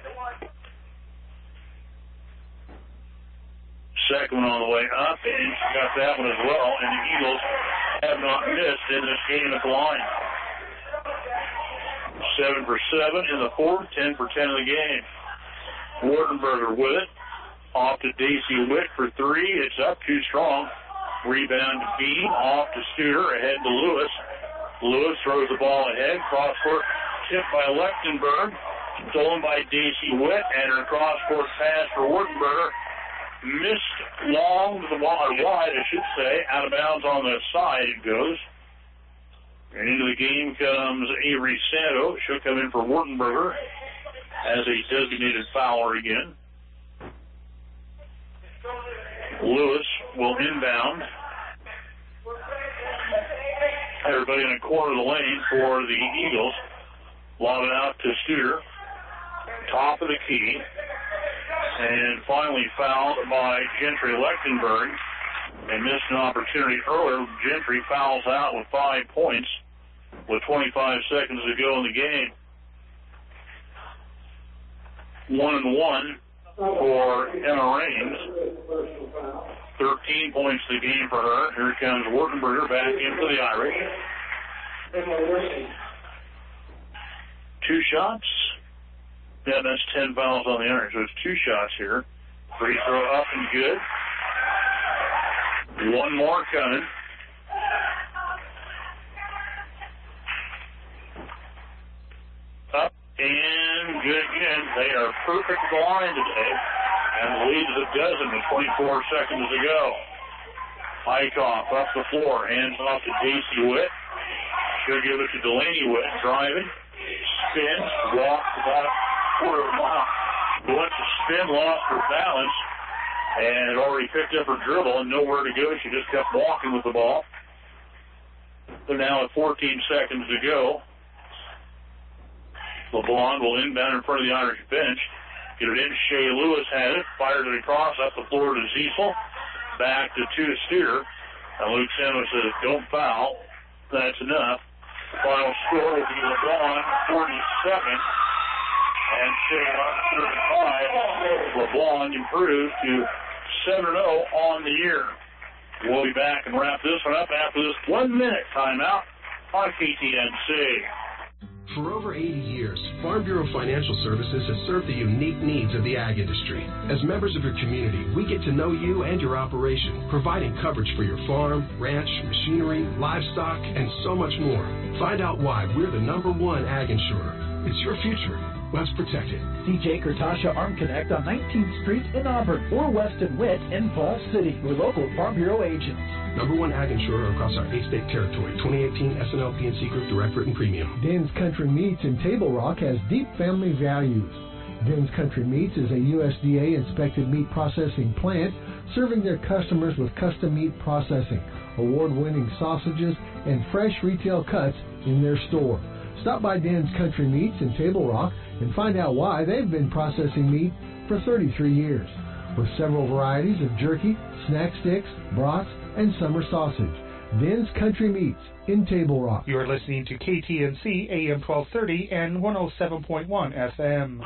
Speaker 2: Second one on the way up, and she got that one as well, and the Eagles have not missed in this game at the line. Seven for seven in the fourth, ten for ten in the game. Wartenberger with it. Off to Daisy Witt for three. It's up too strong. Rebound to Beam. Off to Studer. Ahead to Lewis. Lewis throws the ball ahead. Cross court tipped by Lechtenberg. Stolen by Daisy Witt. And her cross court pass for Wartenberger. Missed long to the wide, wide, I should say. Out of bounds on the side it goes. And into the game comes Avery Santo. She'll come in for Wartenberger as a designated fouler again. Lewis will inbound. Everybody in the corner of the lane for the Eagles. Lob it out to Studer. Top of the key. And finally fouled by Gentry Lechtenberg. They missed an opportunity earlier. Gentry fouls out with five points with twenty-five seconds to go in the game. One and one for Emma Raines. thirteen points to the game for her. Here comes Wartenberger back in for the Irish. Two shots. Yeah, that's ten fouls on the Irish. So it's two shots here. Free throw up and good. One more coming. Up and good again. They are perfect at the line today. And leads a dozen with twenty-four seconds to go. Eichhoff up the floor. Hands off to Daisy Witt. She'll give it to Delaney Witt. Driving. Spins. Walks about a quarter of a mile. Went to spin. Lost her balance. And had already picked up her dribble and nowhere to go. She just kept walking with the ball. They're now at fourteen seconds to go. LeBlanc will inbound in front of the Irish bench. Get it in. Shea Lewis had it. Fires it across up the floor to Ziesel. Back to two to Studer. And Luke Santo says, don't foul. That's enough. The final score will be LeBlanc forty-seven. And Shea thirty-five. LeBlanc improves to seven and oh on the year. We'll be back and wrap this one up after this one-minute timeout on K T N C.
Speaker 21: For over eighty years, Farm Bureau Financial Services has served the unique needs of the ag industry. As members of your community, we get to know you and your operation, providing coverage for your farm, ranch, machinery, livestock, and so much more. Find out why we're the number one ag insurer. It's your future. Let's protect it.
Speaker 8: See Jake or Tasha Arm Connect on nineteenth Street in Auburn or Weston Witt in Falls City. We're local Farm Bureau agents.
Speaker 21: Number one ag insurer across our eight-state territory. twenty eighteen S and L P and C Group Direct Written Premium.
Speaker 17: Den's Country Meats in Table Rock has deep family values. Den's Country Meats is a U S D A-inspected meat processing plant serving their customers with custom meat processing, award-winning sausages, and fresh retail cuts in their store. Stop by Den's Country Meats in Table Rock and find out why they've been processing meat for thirty-three years. With several varieties of jerky, snack sticks, brats, and summer sausage. Den's Country Meats in Table Rock.
Speaker 1: You're listening to K T N C A M twelve thirty and one oh seven point one F M.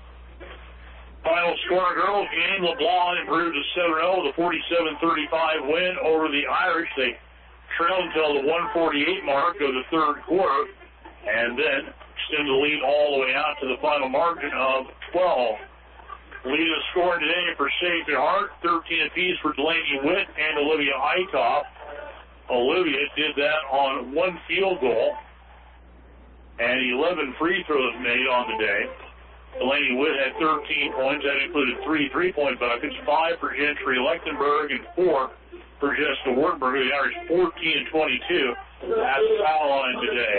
Speaker 2: Final score, girls game. LeBlanc improved to seven oh, the forty-seven thirty-five win over the Irish. They trailed until the one forty-eight mark of the third quarter, and then extend the lead all the way out to the final margin of twelve. Leading scoring today for Sacred Heart, thirteen apiece for Delaney Witt and Olivia Eichhoff. Olivia did that on one field goal and eleven free throws made on the day. Delaney Witt had thirteen points. That included three three-point buckets, five for Gentry Lechtenberg and four for Jessica Wartenberger. The Irish fourteen and twenty-two at the foul line today.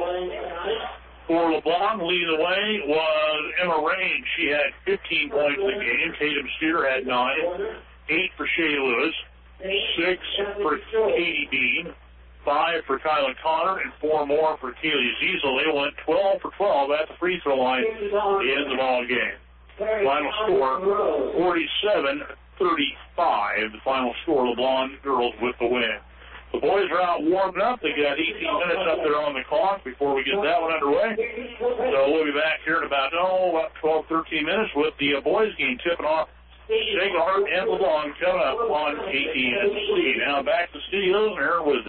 Speaker 2: For LeBlanc, leading the way was Emma Raines. She had fifteen points in the game. Tatum Studer had nine. Eight for Shea Lewis. Six for Katie Bean. Five for Kyla Connor. And four more for Kaylee Ziesel. They went twelve for twelve at the free throw line at the end of the ball game. Final score, forty-seven thirty-five. The final score, LeBlanc girls with the win. The boys are out warming up. They got eighteen minutes up there on the clock before we get that one underway. So we'll be back here in about, oh, about twelve, thirteen minutes with the uh, boys game tipping off Sacred Heart and LeBlanc coming up on K T N C. Now back to the studios, and here with